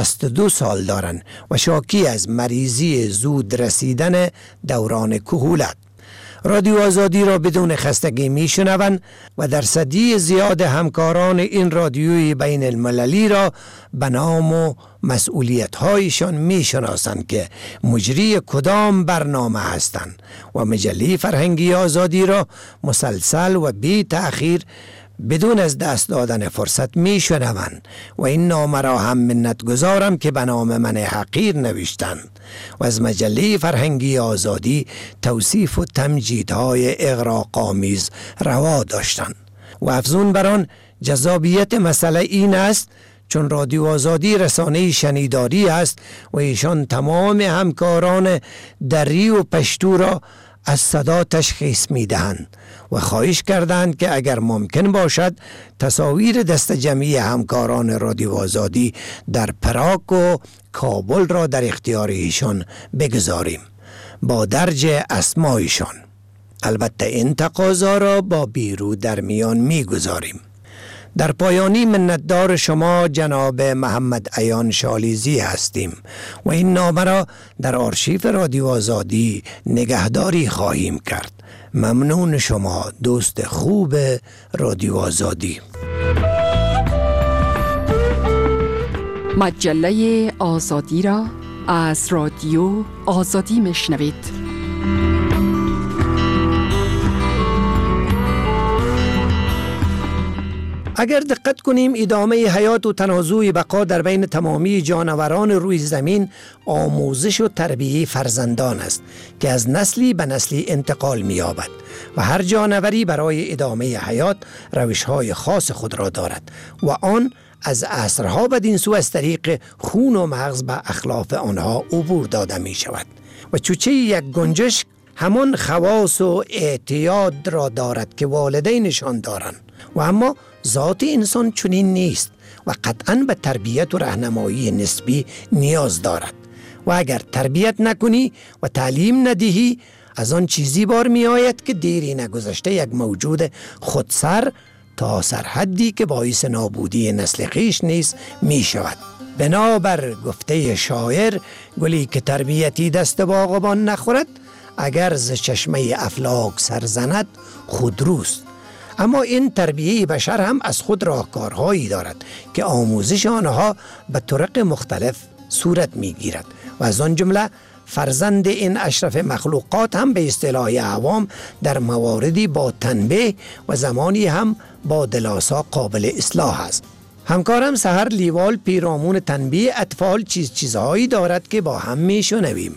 62 سال دارند و شاکی از مریضی زود رسیدن دوران کهولت. رادیو آزادی را بدون خستگی می شنوند و درصدی زیاد همکاران این رادیوی بین المللی را به نام و مسئولیت هایشان می شناسند که مجری کدام برنامه هستند و مجله فرهنگی آزادی را مسلسل و بی تأخیر بدون از دست دادن فرصت می شنوند و این نامه را هم منت گذارم که به نام من حقیر نوشتند و از مجله فرهنگی آزادی توصیف و تمجیدهای اغراق‌آمیز روا داشتند و افزون بر آن جذابیت مسئله این است چون رادیو آزادی رسانه شنیداری است و ایشان تمام همکاران دری و پشتو را از صدا تشخیص می دهند و خواهش کردند که اگر ممکن باشد تصاویر دست جمعی همکاران رادیو آزادی در پراگ و کابل را در اختیار ایشان بگذاریم با درج اسمایشان. البته این تقاضا را با بیرو در میان می گذاریم. در پایانی منتدار شما جناب محمد عیان شالیزی هستیم و این نامه را در آرشیف رادیو آزادی نگهداری خواهیم کرد. ممنون شما دوست خوب رادیو آزادی. مجله آزادی را از رادیو آزادی میشنوید. اگر دقت کنیم ادامه حیات و تنازع بقا در بین تمامی جانوران روی زمین آموزش و تربیه فرزندان است که از نسلی به نسلی انتقال می‌یابد و هر جانوری برای ادامه حیات روش‌های خاص خود را دارد و آن از عصرها بدین سو از طریق خون و مغز به اخلاف آنها عبور داده می شود و چوچه یک گنجشک همان خواص و اعتیاد را دارد که والدینشان دارند و اما ذات انسان چنین نیست و قطعاً به تربیت و راهنمایی نسبی نیاز دارد و اگر تربیت نکنی و تعلیم ندهی از آن چیزی بار می آید که دیری نگذشته یک موجود خودسر تا سرحدی که باعث نابودی نسل خویش نیز می شود. بنابر گفته شاعر، گلی که تربیتی دست باغبان نخورد، اگر ز چشمه افلاک سرزند خودروست. اما این تربیه بشر هم از خود راهکارهایی دارد که آموزش آنها به طرق مختلف صورت می گیرد و از آن جمله فرزند این اشرف مخلوقات هم به اصطلاح عوام در مواردی با تنبیه و زمانی هم با دلاسا قابل اصلاح است. همکارم سحر لیوال پیرامون تنبیه اطفال چیزهایی دارد که با هم می شنویم.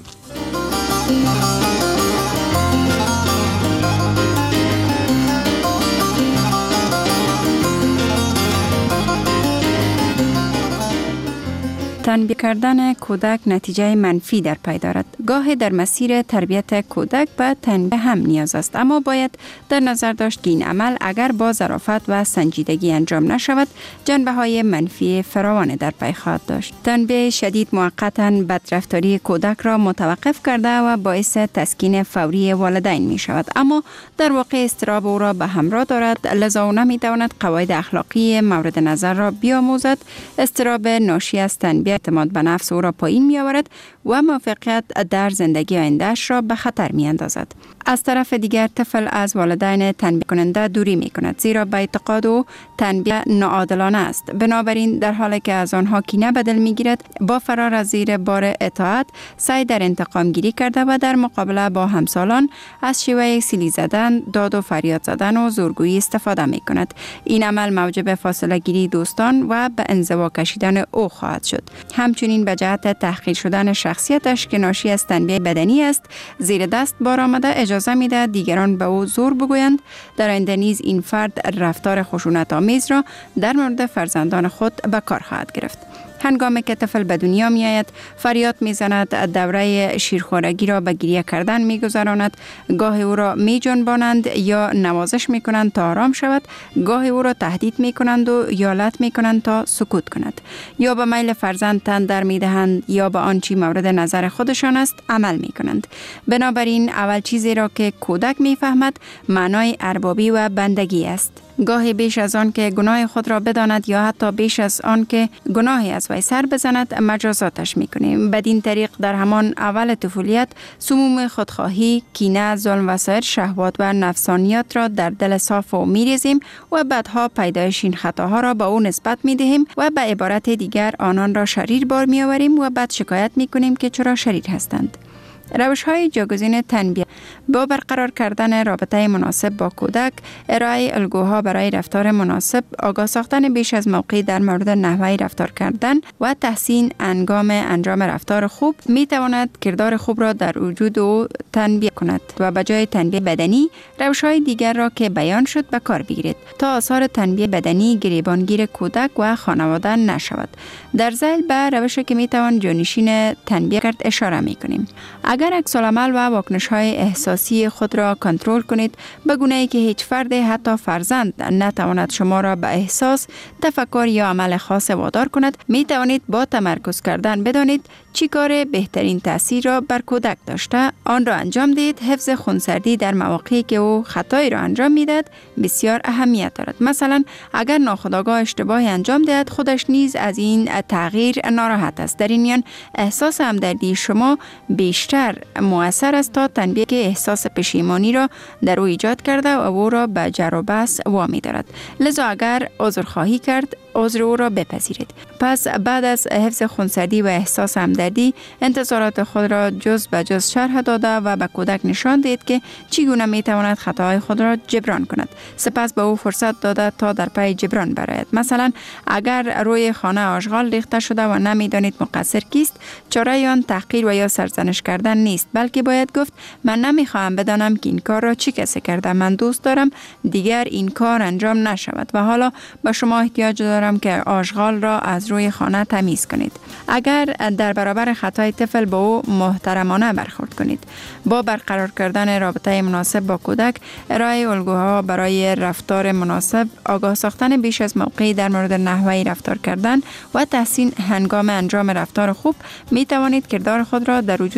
تنبیه کردن کودک نتیجه منفی در پی دارد. گاهی در مسیر تربیت کودک به تنبیه هم نیاز است، اما باید در نظر داشت که این عمل اگر با ظرافت و سنجیدگی انجام نشود، جنبه های منفی فراوان در پی خواهد داشت. تنبیه شدید موقتا بدرفتاری کودک را متوقف کرده و باعث تسکین فوری والدین می شود، اما در واقع اضطراب او را به همراه دارد، لذا او نمی تواند قواعد اخلاقی مورد نظر را بیاموزد. اضطراب ناشی از تنبیه اعتماد به نفس او را پایین می آورد و موفقیت در زندگی آینده‌اش را به خطر می اندازد. از طرف دیگر طفل از والدین تنبیه کننده دوری می کند، زیرا به اعتقاد او تنبیه ناعادلانه است. بنابراین در حالی که از آنها کینه به دل می گیرد، با فرار از زیر بار اطاعت سعی در انتقام گیری کرده و در مقابله با همسالان از شیوه سیلی زدن، داد و فریاد زدن و زورگویی استفاده می کند. این عمل موجب فاصله گیری دوستان و به انزوا کشیدن او خواهد شد. همچنین به جهت تحقیر شدن شخصیتش که ناشی از تنبیه بدنی است، زیر دست بار آمده اجازه میده دیگران به او زور بگویند. در آینده نیز این فرد رفتار خشونت آمیز را در مورد فرزندان خود به کار خواهد گرفت. هنگامی که طفل به دنیا می آید، فریاد می زند، دوره شیرخوارگی را به گریه کردن می گذراند، گاهی او را می جنبانند یا نوازش می کنند تا آرام شود، گاهی او را تهدید می کنند و یا لط می کنند تا سکوت کند، یا به میل فرزند تن در می دهند یا به آنچه مورد نظر خودشان است عمل می کنند. بنابراین اول چیزی را که کودک می فهمد معنای اربابی و بندگی است. گاهی بیش از آن که گناه خود را بداند یا حتی بیش از آن که گناهی از وی سر بزند مجازاتش میکنیم. بدین طریق در همان اول طفولیت سموم خودخواهی، کینه، ظلم و سایر شهوات و نفسانیات را در دل صاف او میریزیم و بعدها پیدایش این خطاها را به او نسبت میدهیم و به عبارت دیگر آنان را شریر بار میآوریم و بعد شکایت میکنیم که چرا شریر هستند. روش‌های جایگزین تنبیه: با برقرار کردن رابطه مناسب با کودک، ارائه الگوها برای رفتار مناسب، آگاه ساختن بیش از موقع در مورد نحوه رفتار کردن و تحسین هنگام انجام رفتار خوب می تواند کردار خوب را در وجود او تنبیه کند و به جای تنبیه بدنی روش‌های دیگر را که بیان شد به کار بگیرید تا آثار تنبیه بدنی گریبانگیر کودک و خانواده نشود. در ذیل به روشی که می توان جانشین تنبیه کرد اشاره می کنیم. اگر عکس‌العمل و واکنش‌های احساسی خود را کنترل کنید، به گونه‌ای که هیچ فرد حتی فرزند نتواند شما را به احساس، تفکر یا عمل خاص وادار کند، می توانید با تمرکز کردن بدانید چی کار بهترین تأثیر را بر کودک داشته، آن را انجام دهید. حفظ خونسردی در مواقعی که او خطایی را انجام میدهد بسیار اهمیت دارد. مثلا اگر ناخودآگاه اشتباهی انجام دهد، خودش نیز از این تغییر ناراحت است. در این میان احساس همدردی شما بیشتر مؤثر است تا تنبیه که احساس پشیمانی را در او ایجاد کرده و او را به جر و بحث وامی دارد. لذا اگر عذرخواهی کرد، عذر او را بپذیرید. پس بعد از حفظ خونسردی و احساس همدردی، انتظارات خود را جز به جز شرح داده و به کودک نشان دهید که چگونه می تواند خطاهای خود را جبران کند. سپس به او فرصت داده تا در پی جبران برآید. مثلا اگر روی خانه آشغال ریخته شده و نمیدانید مقصر کیست، چاره آن تحقیر و یا سرزنش کردن نیست، بلکه باید گفت من نمیخواهم بدانم که این کار را چه کسی کرده. من دوست دارم دیگر این کار انجام نشود و حالا به شما احتیاج دارم که آشغال را از روی خانه تمیز کنید. اگر در برابر خطای طفل با او محترمانه برخورد کنید. با برقرار کردن رابطه مناسب با کودک، ارائه الگوها برای رفتار مناسب، آگاه ساختن بیش از موقعی در مورد نحوه رفتار کردن و تحسین هنگام انجام رفتار خوب، می توانید کردار خود را در وجود او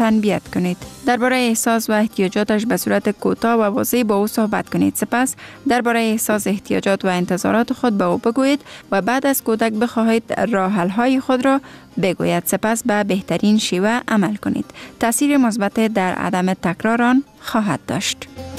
تنبیه کنید. درباره احساس و احتیاجاتش به صورت کوتاه و واضح با او صحبت کنید. سپس درباره احساس، احتیاجات و انتظارات خود به او بگویید و بعد از کودک بخواهید راه حل های خود را بگوید. سپس به بهترین شیوه عمل کنید. تاثیر مثبت در عدم تکرار آن خواهد داشت.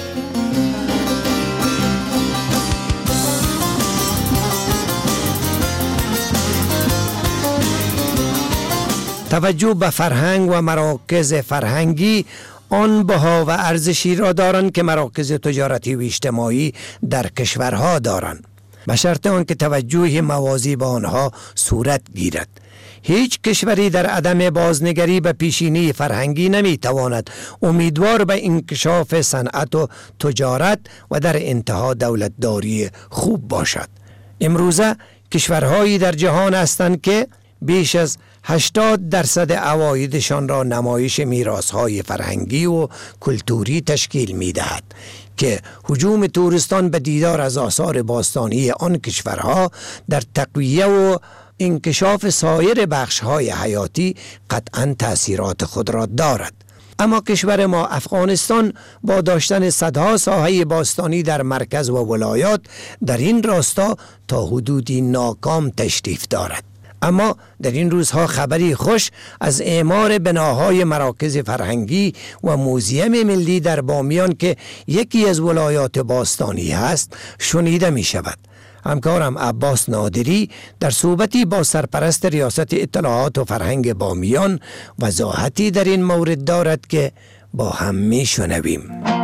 توجه به فرهنگ و مراکز فرهنگی آن بها و ارزشی را دارند که مراکز تجارتی و اجتماعی در کشورها دارند، به شرط آن که توجه موازی به آنها صورت گیرد. هیچ کشوری در عدم بازنگری به پیشینی فرهنگی نمیتواند امیدوار به انکشاف صنعت و تجارت و در انتها دولتداری خوب باشد. امروزه کشورهایی در جهان هستند که بیش از 80% عوایدشان را نمایش میراث‌های فرهنگی و کلتوری تشکیل می‌دهد که هجوم توریستان به دیدار از آثار باستانی آن کشورها در تقویه و انکشاف سایر بخش‌های حیاتی قطعاً تأثیرات خود را دارد. اما کشور ما افغانستان با داشتن صدها ساحه باستانی در مرکز و ولایات در این راستا تا حدودی ناکام تشریف دارد. اما در این روزها خبری خوش از اعمار بناهای مراکز فرهنگی و موزیم ملی در بامیان که یکی از ولایات باستانی است شنیده می شود. همکارم عباس نادری در صحبتی با سرپرست ریاست اطلاعات و فرهنگ بامیان وضاحتی در این مورد دارد که با هم می شنویم.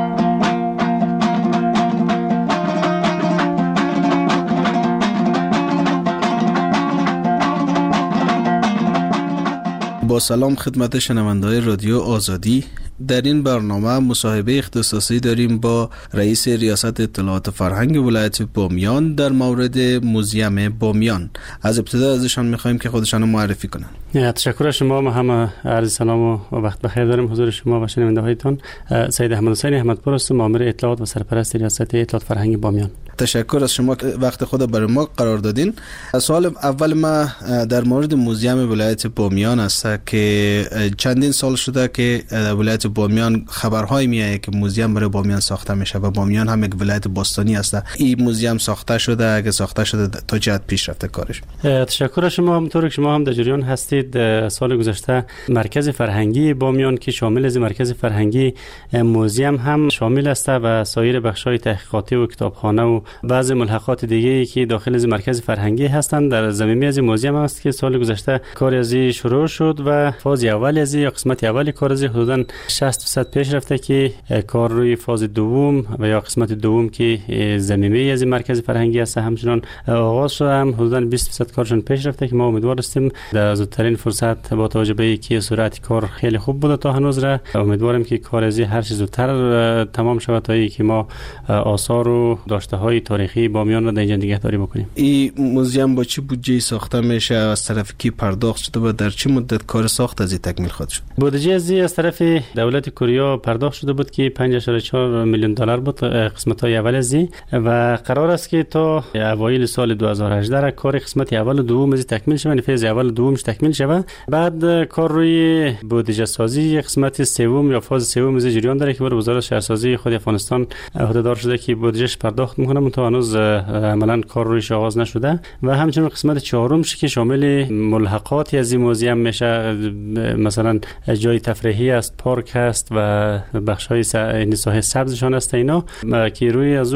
با سلام خدمت شنونده‌های رادیو آزادی. در این برنامه مصاحبه اختصاصی داریم با رئیس ریاست اطلاعات فرهنگ ولایت بامیان در مورد موزیم بامیان. از ابتدا ازشان می‌خوایم که خودشان معرفی کنند. تشکر از شما. ما هم عرض سلام و وقت بخیر داریم حضور شما و شنونده‌هایتان. سید احمد حسین احمدپور هستم، مامور اطلاعات و سرپرست ریاست اطلاعات فرهنگ بامیان. تشکر از شما که وقت خود برای ما قرار دادین. سوال اول ما در مورد موزیم ولایت بامیان است که چندین سال شده که ولایت بامیان خبرهای میایه که موزیم برای بامیان ساخته میشه و بامیان هم یک ولایت باستانی است. این موزیم ساخته شده، اگه ساخته شده تا چه حد پیش رفته کارش؟ تشکر از شما. همونطور که شما هم در جریان هستید، سال گذشته مرکز فرهنگی بامیان که شامل از مرکز فرهنگی موزیم هم شامل است و سایر بخش‌های تحقیقاتی و کتابخانه و بعضی ملحقات دیگه‌ای که داخل از مرکز فرهنگی هستند در زمینه از موزیم است که سال گذشته کار از شروع شد و فاز اول از یا قسمت اول کار از حدوداً 60% پیش رفته که کار روی فاز دوم و یا قسمت دوم که زمینه از مرکز فرهنگی است همچنان آغاز شده، هم حدوداً 20% کارشون پیش رفته که ما امیدوار هستیم در زودترین فرصت با توجه به اینکه سرعت کار خیلی خوب بوده تا هنوز را امیدواریم که کار از هر چه زودتر تمام شود تا اینکه ما آثار و داشته‌های تاریخی بامیان را در اینجا نگهداری بکنیم. این موزیم با چه بودجه ساخته میشه؟ از طرف کی پرداخت شده و در چه مدت کار ساخت از تکمیل خواهد شد؟ بودجه از طرف دولت کره پرداخت شده بود که 5.4 میلیون دلار بود قسمت‌های اول از و قرار است که تا اوایل سال 2018 کار قسمت اول و دوم از تکمیل شود، فاز اول و دومش تکمیل شود. بعد کار روی بودجه سازی قسمت سوم یا فاز سوم از جریان داره که برای وزارت شهرسازی خود افغانستان عهده‌دار شده که بودجهش پرداخت میکنه، تا هنوز عملاً کار رویش آغاز نشده. و همچنین قسمت چهارم که شامل ملحقاتی از این موزیم میشه، مثلا جای تفریحی است، پارک است و بخش‌های ساحه سبزشان است، اینا که روی از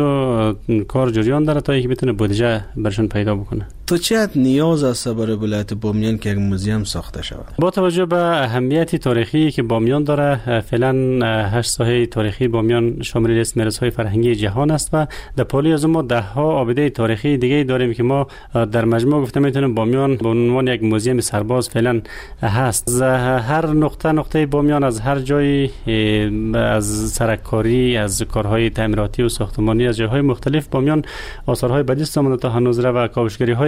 کار جریان داره تا اینکه بتونه بودجه برشون پیدا بکنه. تو چه حد نیاز است برای ولایت بامیان که یک موزیم ساخته شود؟ با توجه به اهمیت تاریخی که بامیان داره، فعلا 8 ساحه تاریخی بامیان شامل لیست میراث‌های فرهنگی جهان است و در پالی از ما ده ها آبده تاریخی دیگه داریم که ما در مجموع گفته میتونیم بامیان به عنوان یک موزیم سرباز فعلا هست. هر نقطه بامیان از هر جای، از سرکاری، از کارهای تعمیراتی و ساختمانی، از جاهای مختلف بامیان آثارهای بدیست آمده تا هنوز و کاوشگری های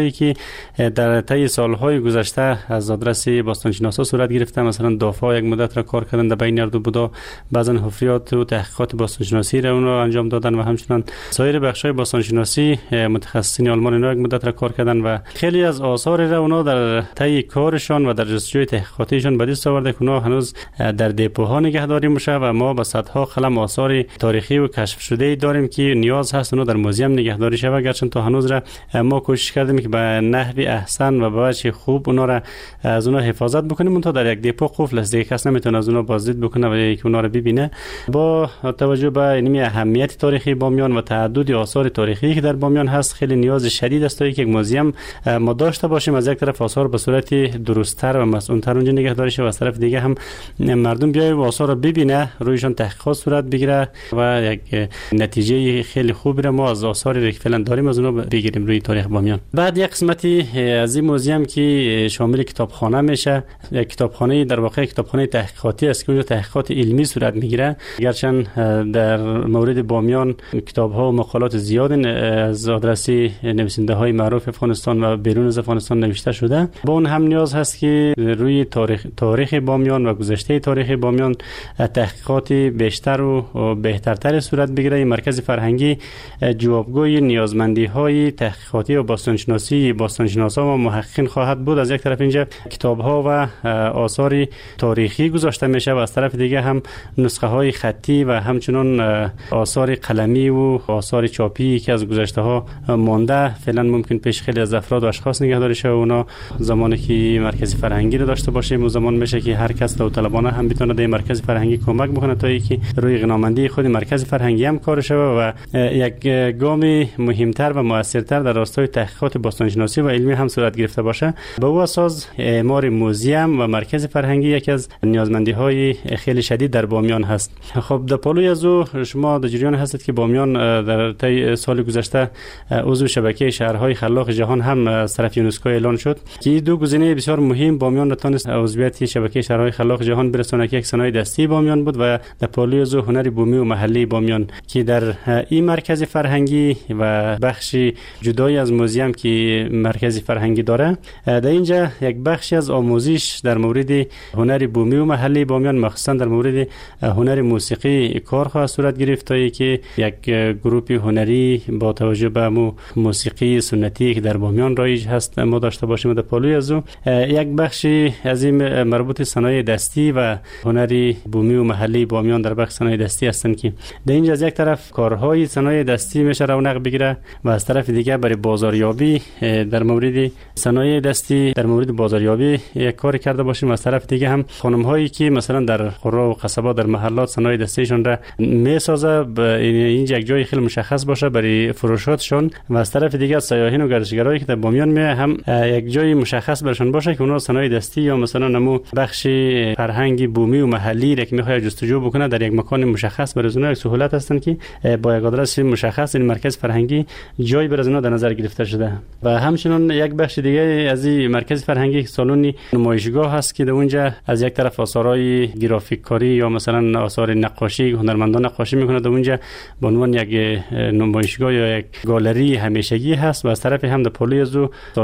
هایی که در طی سالهای گذشته از آدرس باستانشناسا صورت گرفته. مثلا دافع یک مدت را کار کردن در بین اردو بودا، بعضا حفریات و تحقیقات باستانشناسی را اونها انجام دادن و همچنین سایر بخش‌های باستانشناسی متخصصین آلمان اینا یک مدت را کار کردن و خیلی از آثار را اونها در طی کارشان و در جستجوی تحقیقاتیشان به دست آورده که اونها هنوز در دپوها نگهداری میشه و ما با صدها قلم آثار تاریخی و کشف شده داریم که نیاز هست اونها در موزیم نگهداری شود. گرچه تا هنوز را ما کوشش کردیم که به نحوی احسن و به وجه خوب اونها را از اونها حفاظت بکنیم. اون تا در یک دپو قفل است، دیگه کس نمیتونه از اونها بازدید بکنه و یک اونها را ببینه. با توجه به این اهمیت تاریخی بامیان و تعدد آثار تاریخی که در بامیان هست، خیلی نیاز شدید است تا یک موزیم ما داشته باشیم. از یک طرف آثار به صورت درست‌تر و مسئول‌تر اونجا نگهداری شه و از طرف دیگه هم مردم بیای و آثار را ببینه، رویشان تحقیقات صورت بگیره و یک نتیجه خیلی خوبی را ما از آثاری که فعلا داریم از اونها بگیریم روی تاریخ بامیان. بعد یک قسمتی از این موزیم که شامل کتابخانه میشه، یک کتابخانه در واقع کتابخانه تحقیقاتی است که اونجا تحقیقات علمی صورت میگیره. گرچه در مورد بامیان کتاب‌ها و مقالات زیاد از آدرس نویسنده‌های معروف افغانستان و بیرون از افغانستان نوشته شده. با اون هم نیاز هست که روی تاریخ بامیان و گذشته تاریخ بامیان تحقیقات بیشتر و بهترتر صورت بگیره. مرکز فرهنگی جوابگوی نیازمندی‌های تحقیقاتی و باستانشناسا و محققین خواهد بود. از یک طرف اینجا کتاب‌ها و آثار تاریخی گذاشته میشه و از طرف دیگه هم نسخه‌های خطی و همچنین آثار قلمی و آثار چاپی که از گذشته‌ها مانده فعلا ممکن پیش خیلی از افراد و اشخاص نگهداری شه. اونا زمانی که مرکز فرهنگی رو داشته باشیم و زمان میشه که هر کس داوطلبانه هم بتونه در مرکز فرهنگی کمک بکنه تا اینکه روی غنامندی خود مرکز فرهنگی هم کار شه و یک گام مهمتر و موثرتر در راستای تحقیقات باستانشناسی و علمی هم صورت گرفته باشه. به او اساس اعمار موزیم و مرکز فرهنگی یکی از نیازمندی‌های خیلی شدید در بامیان هست. خب در پالوی از او شما در جریان هستید که بامیان در طی سال گذشته عضو شبکه شهرهای خلاق جهان هم از طرف یونسکو اعلان شد که دو گزینه بسیار مهم بامیان را تونست عضویت شبکه شهرهای خلاق جهان برسونه که یک صنایع دستی بامیان بود و در پالوی از هنر بومی و محلی بامیان که در این مرکز فرهنگی و بخش جدای از موزیم که مرکز فرهنگی داره، در اینجا یک بخشی از آموزش در مورد هنر بومی و محلی بامیان مخصوصا در مورد هنر موسیقی کار خواهد صورت گرفت تا اینکه یک گروه هنری با توجه به موسیقی سنتی که در بامیان رایج هست ما داشته باشیم. در پالوی از او یک بخشی از این مربوط صنایع دستی و هنر بومی و محلی بامیان در بخش صنایع دستی هستند که در اینجا از یک طرف کارهای صنایع دستی میشه رونق بگیره و از طرف دیگه برای بازاریابی در مورد صنایع دستی در مورد بازاریابی یک کار کرده باشیم. از طرف دیگه هم خانم هایی که مثلا در قرى و قصبات در محلات صنایع دستیشون را میسازه اینجا یک جای خیلی مشخص باشه برای فروشاتشون و از طرف دیگه سیاحین و گردشگرایی که در بامیان می هم یک جای مشخص برشون باشه که اونها صنایع دستی یا مثلا نمو بخش فرهنگی بومی و محلی را که میخواد جستجو بکنه در یک مکان مشخص برای اونها یک سهولت هستن که با یک آدرس مشخص این مرکز فرهنگی جای برای اونها در نظر گرفته شده. و همچنین یک بخش دیگه از این مرکز فرهنگی سالن نمایشگاه هست که در اونجا از یک طرف آثارهای گرافیک کاری یا مثلا آثار نقاشی هنرمندان نقاشی میکنه در اونجا به عنوان یک نمایشگاه یا یک گالری همیشگی هست و از طرف هم در پالوی از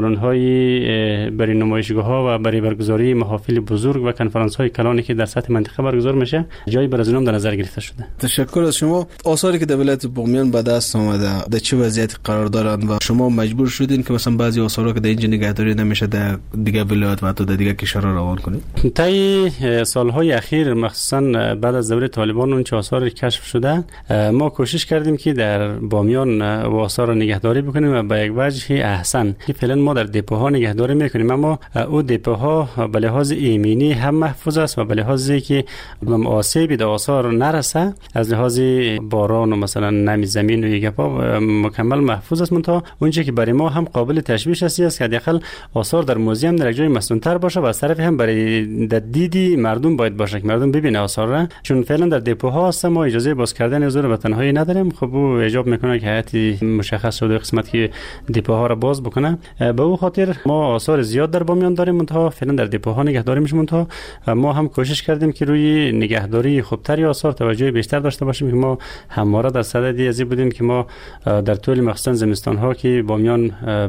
سالن‌های برای نمایشگاه‌ها و برای برگزاری محافل بزرگ و کنفرانس‌های کلانی که در سطح منطقه برگزار میشه جای برای اونم در نظر گرفته شده. تشکر از شما. آثاری که در ولایت بامیان به دست آمده در چه وضعیتی قرار دارند و شما مجبور شدین که مثلا بعضی آثارا که در اینجا نگهداری نمیشه در دیگه ولایت و حتی در دیگه کشورها روان کنید؟ طی سالهای اخیر مخصوصا بعد از دوره طالبان اون چه آثار کشف شده ما کوشش کردیم که در بامیان و آثار را نگهداری بکنیم و به یک وجه احسن که فعلا ما در دپوها نگهداری میکنیم، اما او دپوها به لحاظ ایمنی هم محفوظ است و به لحاظی که آسیبی در آثار نرسه از لحاظ باران و مثلا نمی زمین و یک پا مکمل محفوظ است. منتها اونچه که برای ما هم قابل تشویش است که حداقل آثار در موزیم در یک جای مسنون‌تر باشه و از طرف هم برای دیدی مردم باید باشه که مردم ببینه آثار را، چون فعلا در دپوها است ما اجازه باز کردن حضور وطن‌هایی نداریم. خب او ایجاب میکنه که هیئت مشخص شده قسمت که دپوها را باز بکنه. به او خاطر ما آثار زیاد در بامیان داریم منتها فعلا در دپوها نگهداری میشه. منتها ما هم کوشش کردیم که روی نگهداری خوبتری آثار توجه بیشتر داشته باشیم که ما همواره در صدد ازی بودیم که ما در طول مخصوصا زمستان ها که بامیان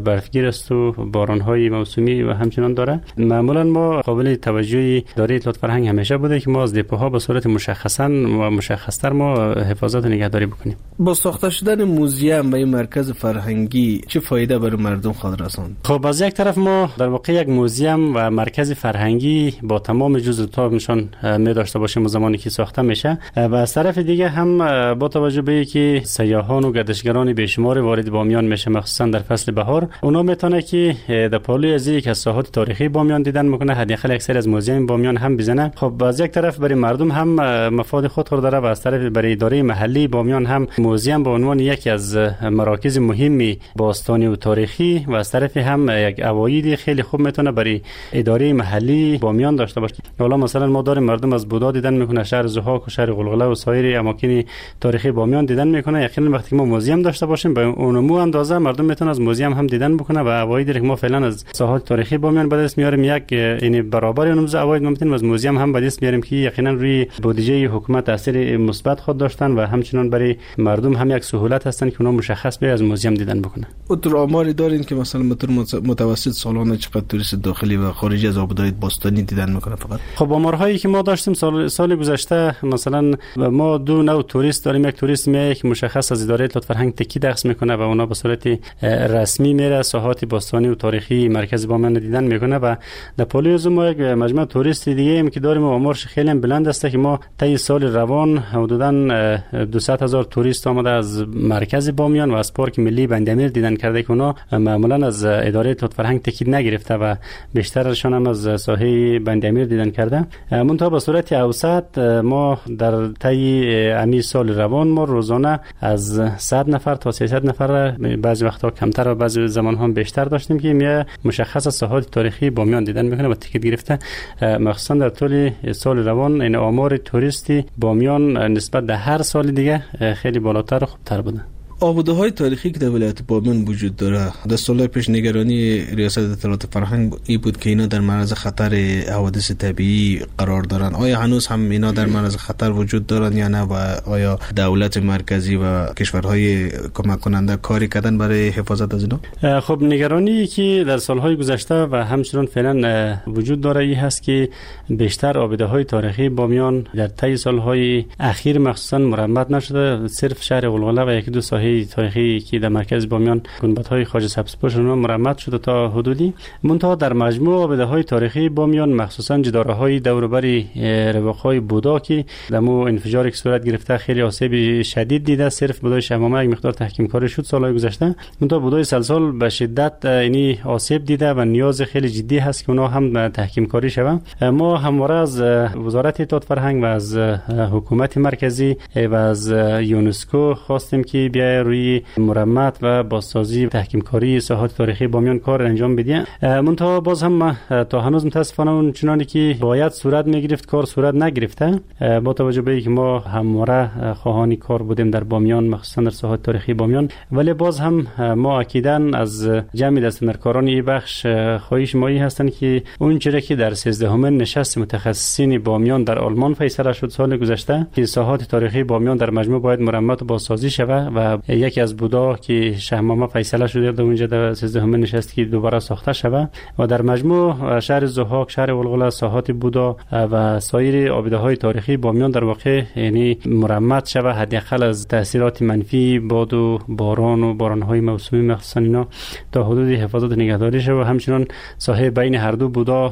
برفگیر است و باران‌های موسمی و همچنان داره. معمولا ما قابل توجه اداره اطلاعات فرهنگ همیشه بوده که ما از دپوها به صورت مشخصاً و مشخص‌تر ما حفاظت و نگهداری بکنیم. با ساخته شدن موزیم و این مرکز فرهنگی چه فایده برای مردم خواهد رساند؟ خب از یک طرف ما در واقع یک موزیم و مرکز فرهنگی با تمام جزئیاتشان می داشته باشیم زمانی که ساخته میشه و از طرف دیگه هم با توجه به اینکه سیاحان و گردشگران بیشمار وارد بامیان میشه مخصوصا در فصل بهار، اونا میتونه که در پالوی از یک از ساحات تاریخی بامیان دیدن میکنه، حداقل اکثر از موزیم بامیان هم بزنه. خب از یک طرف برای مردم هم مفاد خود داره و از طرف برای اداره محلی بامیان هم موزیم به عنوان یکی از مراکز مهمی باستانی و تاریخی و از طرف هم یک عواید خیلی خوب میتونه برای اداره محلی بامیان داشته باشه. حالا مثلا ما داریم مردم از بودا دیدن میکنه، شهر ضحاک و شهر غلغله و سایر اماکن تاریخی بامیان دیدن میکنه. یقینا وقتی ما موزیم داشته باشیم به اونمو اندازه مردم میتونه از موزیم هم دیدن بکنه و عوایدی که ما فعلا از ساحات تاریخی بامیان به دست میاریم یک یعنی برابر اونم عواید ما میتونیم از موزیم هم به دست میاریم که یقینا روی بودجه حکومت تاثیر مثبت خود داشتن و همچنین برای مردم هم یک سهولت هستن که اونها مشخص به از موزیم دیدن بکنه. اون آماری دارین که مثلا متوسط سالانه چقدر توریست داخلی و خارجی از آبادان باستانی دیدن میکنه؟ فقط خب آمارهایی که ما داشتیم سال گذشته مثلا ما دو نوع توریست داریم. یک توریست میاد که مشخص از اداره اطلاعات فرهنگ تکی دخل میکنه و اونا به صورت رسمی میره ساحات باستانی و تاریخی مرکز بامیان دیدن میکنه و در پالیوز ما یک مجموعه توریست دیگه ایم که داریم و آمارش خیلی بلند است که ما طی سال روان حدوداً 200,000 توریست آمده از مرکز بامیان و از پارک ملی بندامیر دیدن کرده که اونا معمولا از اداره اطلاعات فرهنگ تکی نگرفته و بیشترشون هم از ساحه بندامیر دیدن کرده. منتها به صورت اوسط ما در طی امی سال روان ما روزانه از 100 نفر تا 300 نفر، بعضی وقتا کمتر و بعضی زمان هم بیشتر داشتیم که میه مشخص از ساحات تاریخی بامیان دیدن میکنه و تیکت گرفته. مخصوصا در طول سال روان این آمار توریستی بامیان نسبت به هر سال دیگه خیلی بالاتر و خوبتر بوده. آباده‌های تاریخی که در ولایت بامیان وجود داره، در سال‌های پیش نگرانی ریاست اطلاعات فرهنگ این بود که اینا در معرض خطر حوادث طبیعی قرار دارن. آیا هنوز هم اینا در معرض خطر وجود دارن یا نه و آیا دولت مرکزی و کشورهای کمک کننده کاری کردن برای حفاظت از اینا؟ خب نگرانی که در سال‌های گذشته و همچنین فعلا وجود داره این هست که بیشتر آباده‌های تاریخی بامیان در طی سال‌های اخیر مخصوصا مرمت نشده. صرف شهر غلغله و یک دو ساحه تاریخی که در مرکز بامیان گنبدهای خواجه سبزپوش اونها مرمت شده تا حدودی. منتها در مجموع آباده‌های تاریخی بامیان مخصوصا جداره‌های دور و بر رواق‌های بودا که دمو انفجاری که صورت گرفته خیلی آسیب شدید دیده. صرف بودای شمامه یک مقدار تحکیم کاری شد سال‌های گذشته، منتها بودای سلسال به شدت یعنی آسیب دیده و نیاز خیلی جدی هست که اونها هم تحکیم کاری شوند. ما همواره از وزارت اطلاعات فرهنگ و از حکومت مرکزی و از یونسکو خواستیم که بیا روی مرمت و بازسازی و تحکیم کاری ساحات تاریخی بامیان کار انجام بدیم. منتها باز هم تا هنوز متاسفانه اون چنانی که باید صورت میگرفت کار صورت نگرفته. با توجه به اینکه ما همواره خواهان کار بودیم در بامیان مخصوصا در ساحات تاریخی بامیان، ولی باز هم ما اکیداً از جمع دستندرکاران این بخش خواهش مایی هستند که اون چیزی که در 13مین نشست متخصصین بامیان در آلمان فیصله شد سال گذشته که ساحات تاریخی بامیان در مجموع باید مرمت و بازسازی شود و یکی از بودا که شهمامه فیصله شده در اونجا در 13مین نشست که دوباره ساخته شود و در مجموع شهر ضحاک، شهر غلغله، ساحات بودا و سایر آباده‌های تاریخی بامیان در واقع یعنی مرمت شود حداقل از تاثیرات منفی باد و باران و باران‌های موسمی مخصوصا اینا تا حدود حفاظت و نگهداری شود. و همچنین ساحه بین هر دو بودا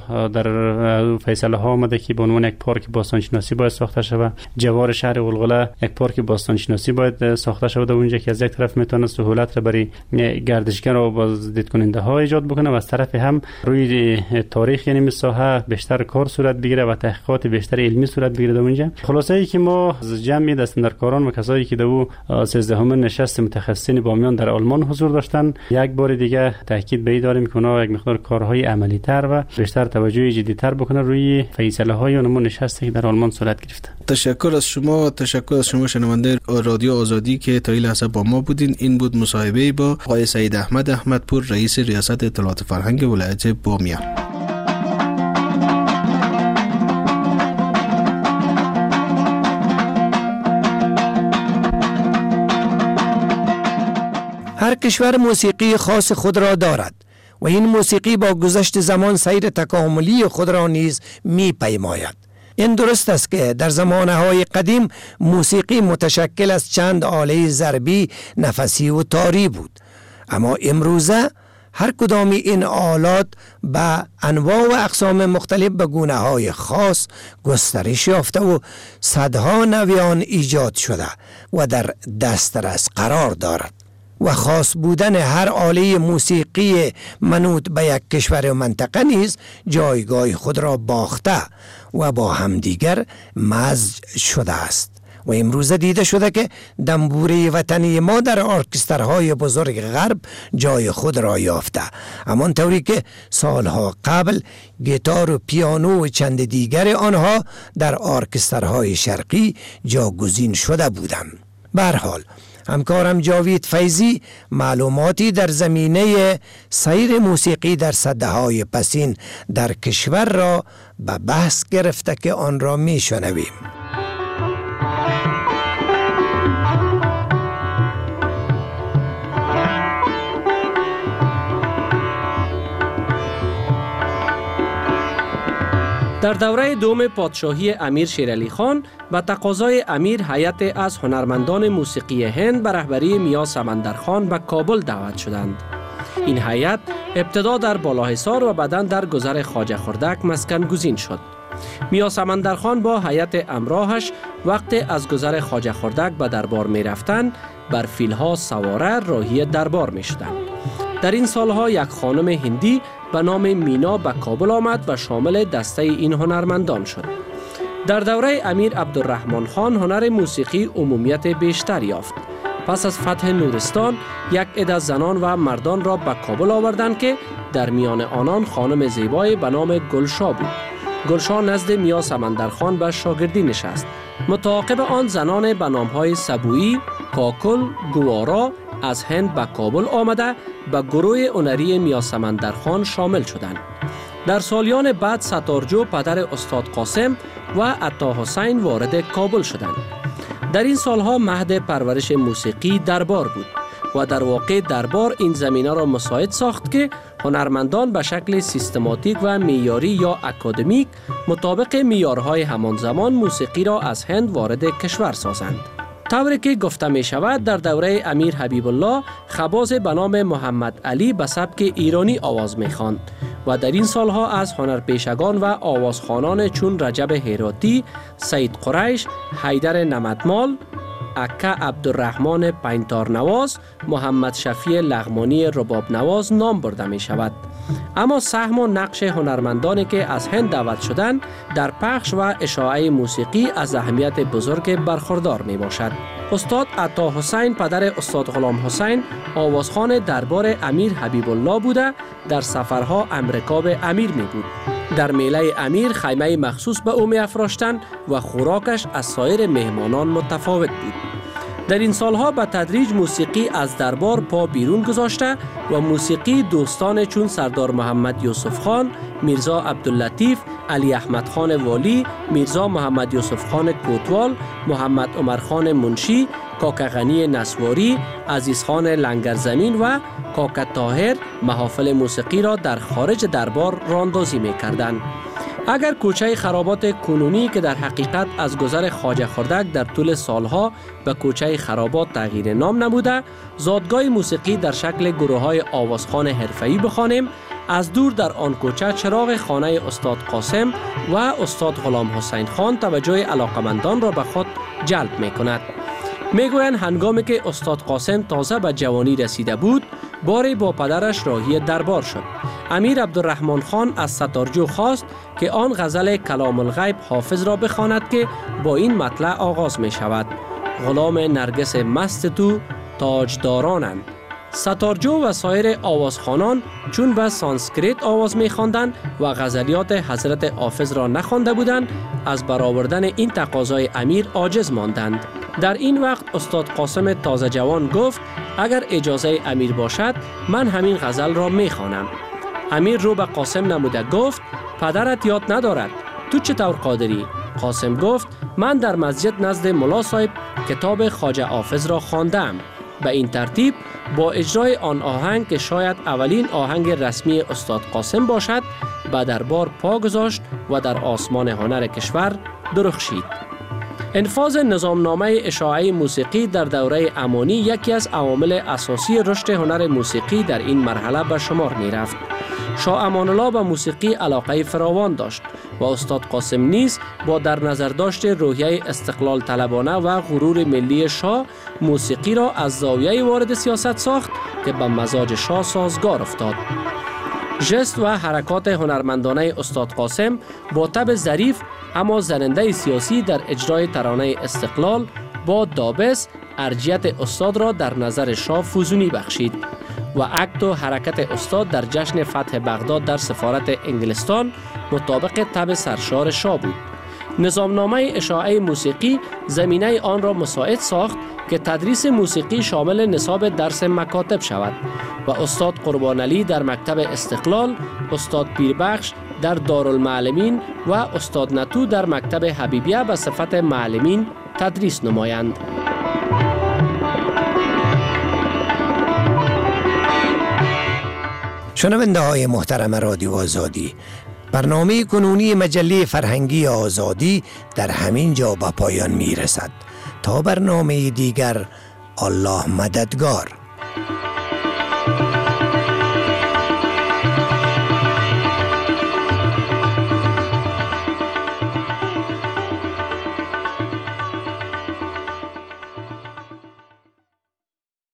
در فیصله ها آمده که به عنوان یک پارک باستانشناسی باید ساخته شود. جوار شهر غلغله یک پارک باستانشناسی باید ساخته شود اونجا که از یک طرف میتونه سهولت را برای گردشگر و بازدید کننده ها ایجاد بکنه و از طرف هم روی تاریخ یعنی ساحه بیشتر کار صورت بگیره و تحقیقات بیشتر علمی صورت بگیره اونجا. خلاصه ای که ما جمع دستندرکاران و کسایی که در 13مین نشست متخصصین بامیان در آلمان حضور داشتن یک بار دیگه تاکید به داریم که اونا یک مقدار کارهای عملی تر و بیشتر توجه جدی تر بکنه روی فیصله های اون نشستی که در آلمان صورت گرفته. تشکر از شما شنونده رادیو آزادی که تا این لحظه با ما بودین. این بود مصاحبه با آقای سعید احمدپور رئیس ریاست اطلاعات فرهنگ ولایت بامیان. هر کشور موسیقی خاص خود را دارد و این موسیقی با گذشت زمان سیر تکاملی خود را نیز می پیماید. این درست است که در زمانهای قدیم موسیقی متشکل از چند آله ضربی، نفسی و تاری بود، اما امروزه هر کدام این آلات به انواع و اقسام مختلف به گونه‌های خاص گسترش یافته و صدها نویان ایجاد شده و در دسترس قرار دارد و خاص بودن هر آله موسیقی منوط به یک کشور و منطقه نیز جایگاه خود را باخته و با همدیگر مزج شده است و امروزه دیده شده که دنبوره وطنی ما در ارکسترهای بزرگ غرب جای خود را یافته، همان طوری که سالها قبل گیتار و پیانو و چند دیگر آنها در ارکسترهای شرقی جاگزین شده بودند. به هر حال همکارم جاوید فیضی معلوماتی در زمینه سیر موسیقی در سده‌های پسین در کشور را به بحث گرفته که آن را میشنویم. در دوره دوم پادشاهی امیر شیرعلی خان به تقاضای امیر هیئت از هنرمندان موسیقی هند به رهبری میا سمندرخان به کابل دعوت شدند. این هیئت ابتدا در بالاحصار و بعداً در گذر خواجه خردک مسکن گزین شد. میا سمندرخان با هیئت همراهش وقتی از گذر خواجه خردک به دربار می رفتند بر فیلها سواره راهی دربار می شدند. در این سالها یک خانم هندی به نام مینا به کابل آمد و شامل دسته این هنرمندان شد. در دوره امیر عبدالرحمن خان هنر موسیقی عمومیت بیشتر یافت. پس از فتح نورستان یک عده زنان و مردان را به کابل آوردند که در میان آنان خانم زیبای به نام گلشا بود. گلشا نزد میا سمندرخان به شاگردی نشست. متعاقب آن زنان به نامهای سبویی، کاکل، گوارا از هند به کابل آمده به گروه هنری میا سمندرخان شامل شدند. در سالیان بعد ستارجو پدر استاد قاسم و عطا حسین وارد کابل شدند. در این سالها مهد پرورش موسیقی دربار بود و در واقع دربار این زمینه را مساعد ساخت که هنرمندان به شکل سیستماتیک و معیاری یا اکادمیک مطابق معیارهای همان زمان موسیقی را از هند وارد کشور سازند. طوری که گفته می شود در دوره امیر حبیب الله خباز به نام محمد علی به سبک ایرانی آواز می خواند و در این سالها از هنرپیشگان و آوازخوانان چون رجب هراتی، سید قریش، حیدر نمدمال، اکا عبدالرحمن پینتار نواز، محمد شفیع لغمانی رباب نواز نام برده می شود. اما سهم و نقش هنرمندانی که از هند دعوت شدند در پخش و اشاعه موسیقی از اهمیت بزرگ برخوردار می باشد. استاد عطا حسین پدر استاد غلام حسین آوازخوان دربار امیر حبیب الله بوده در سفرها امریکا به امیر می بود. در میله امیر خیمه مخصوص به او می افراشتند و خوراکش از سایر مهمانان متفاوت بود. در این سالها به تدریج موسیقی از دربار پا بیرون گذاشته و موسیقی دوستان چون سردار محمد یوسف خان، میرزا عبداللطیف، علی احمد خان والی، میرزا محمد یوسف خان کوتوال، محمد عمر خان منشی، کاکا غنی نسواری، عزیز خان لنگرزمین و کاکا طاهر محافل موسیقی را در خارج دربار راندازی می کردند. اگر کوچه خرابات کنونی که در حقیقت از گذر خواجه خردک در طول سالها به کوچه خرابات تغییر نام نموده، زادگاه موسیقی در شکل گروه‌های آوازخوان حرفه‌ای بخوانیم، از دور در آن کوچه چراغ خانه استاد قاسم و استاد غلام حسین خان توجه علاقمندان را به خود جلب می کند. میگویند هنگامی که استاد قاسم تازه به جوانی رسیده بود، باری با پدرش راهی دربار شد. امیر عبدالرحمن خان از ستارجو خواست که آن غزل کلام الغیب حافظ را بخواند که با این مطلع آغاز می شود: غلام نرگس مست تو تاجدارانند. ستارجو و سایر آوازخوانان چون به سانسکریت آواز می خواندند و غزلیات حضرت حافظ را نخوانده بودند، از برآوردن این تقاضای امیر عاجز ماندند. در این وقت استاد قاسم تازه جوان گفت اگر اجازه امیر باشد من همین غزل را می خوانم. امیر رو به قاسم نموده گفت پدرت یاد ندارد، تو چطور قادری؟ قاسم گفت من در مسجد نزد ملا صاحب کتاب خواجه حافظ را خواندم. به این ترتیب با اجرای آن آهنگ که شاید اولین آهنگ رسمی استاد قاسم باشد به دربار پا گذاشت و در آسمان هنر کشور درخشید. انفاذ نظامنامه اشاعه موسیقی در دوره امانی یکی از عوامل اساسی رشد هنر موسیقی در این مرحله به شمار می رفت. شاه امان الله به موسیقی علاقه فراوان داشت و استاد قاسم نیز با در نظر داشت روحیه استقلال طلبانه و غرور ملی شاه موسیقی را از زاویه وارد سیاست ساخت که به مزاج شاه سازگار افتاد. ژست و حرکات هنرمندانه استاد قاسم با طبع ظریف اما زننده سیاسی در اجرای ترانه استقلال با دابس ارجیت استاد را در نظر شاه فزونی بخشید و عقد و حرکت استاد در جشن فتح بغداد در سفارت انگلستان مطابق طبع سرشار شاه بود. نظامنامه اشاعه موسیقی زمینه آن را مساعد ساخت که تدریس موسیقی شامل نصاب درس مکاتب شود و استاد قربان علی در مکتب استقلال، استاد پیربخش در دارالمعلمین و استاد نتو در مکتب حبیبیه به صفت معلمین تدریس نمایند. شنونده های محترم رادیو آزادی، برنامه کنونی مجله فرهنگی آزادی در همین جا به پایان می رسد. تا برنامه دیگر، الله مددگار.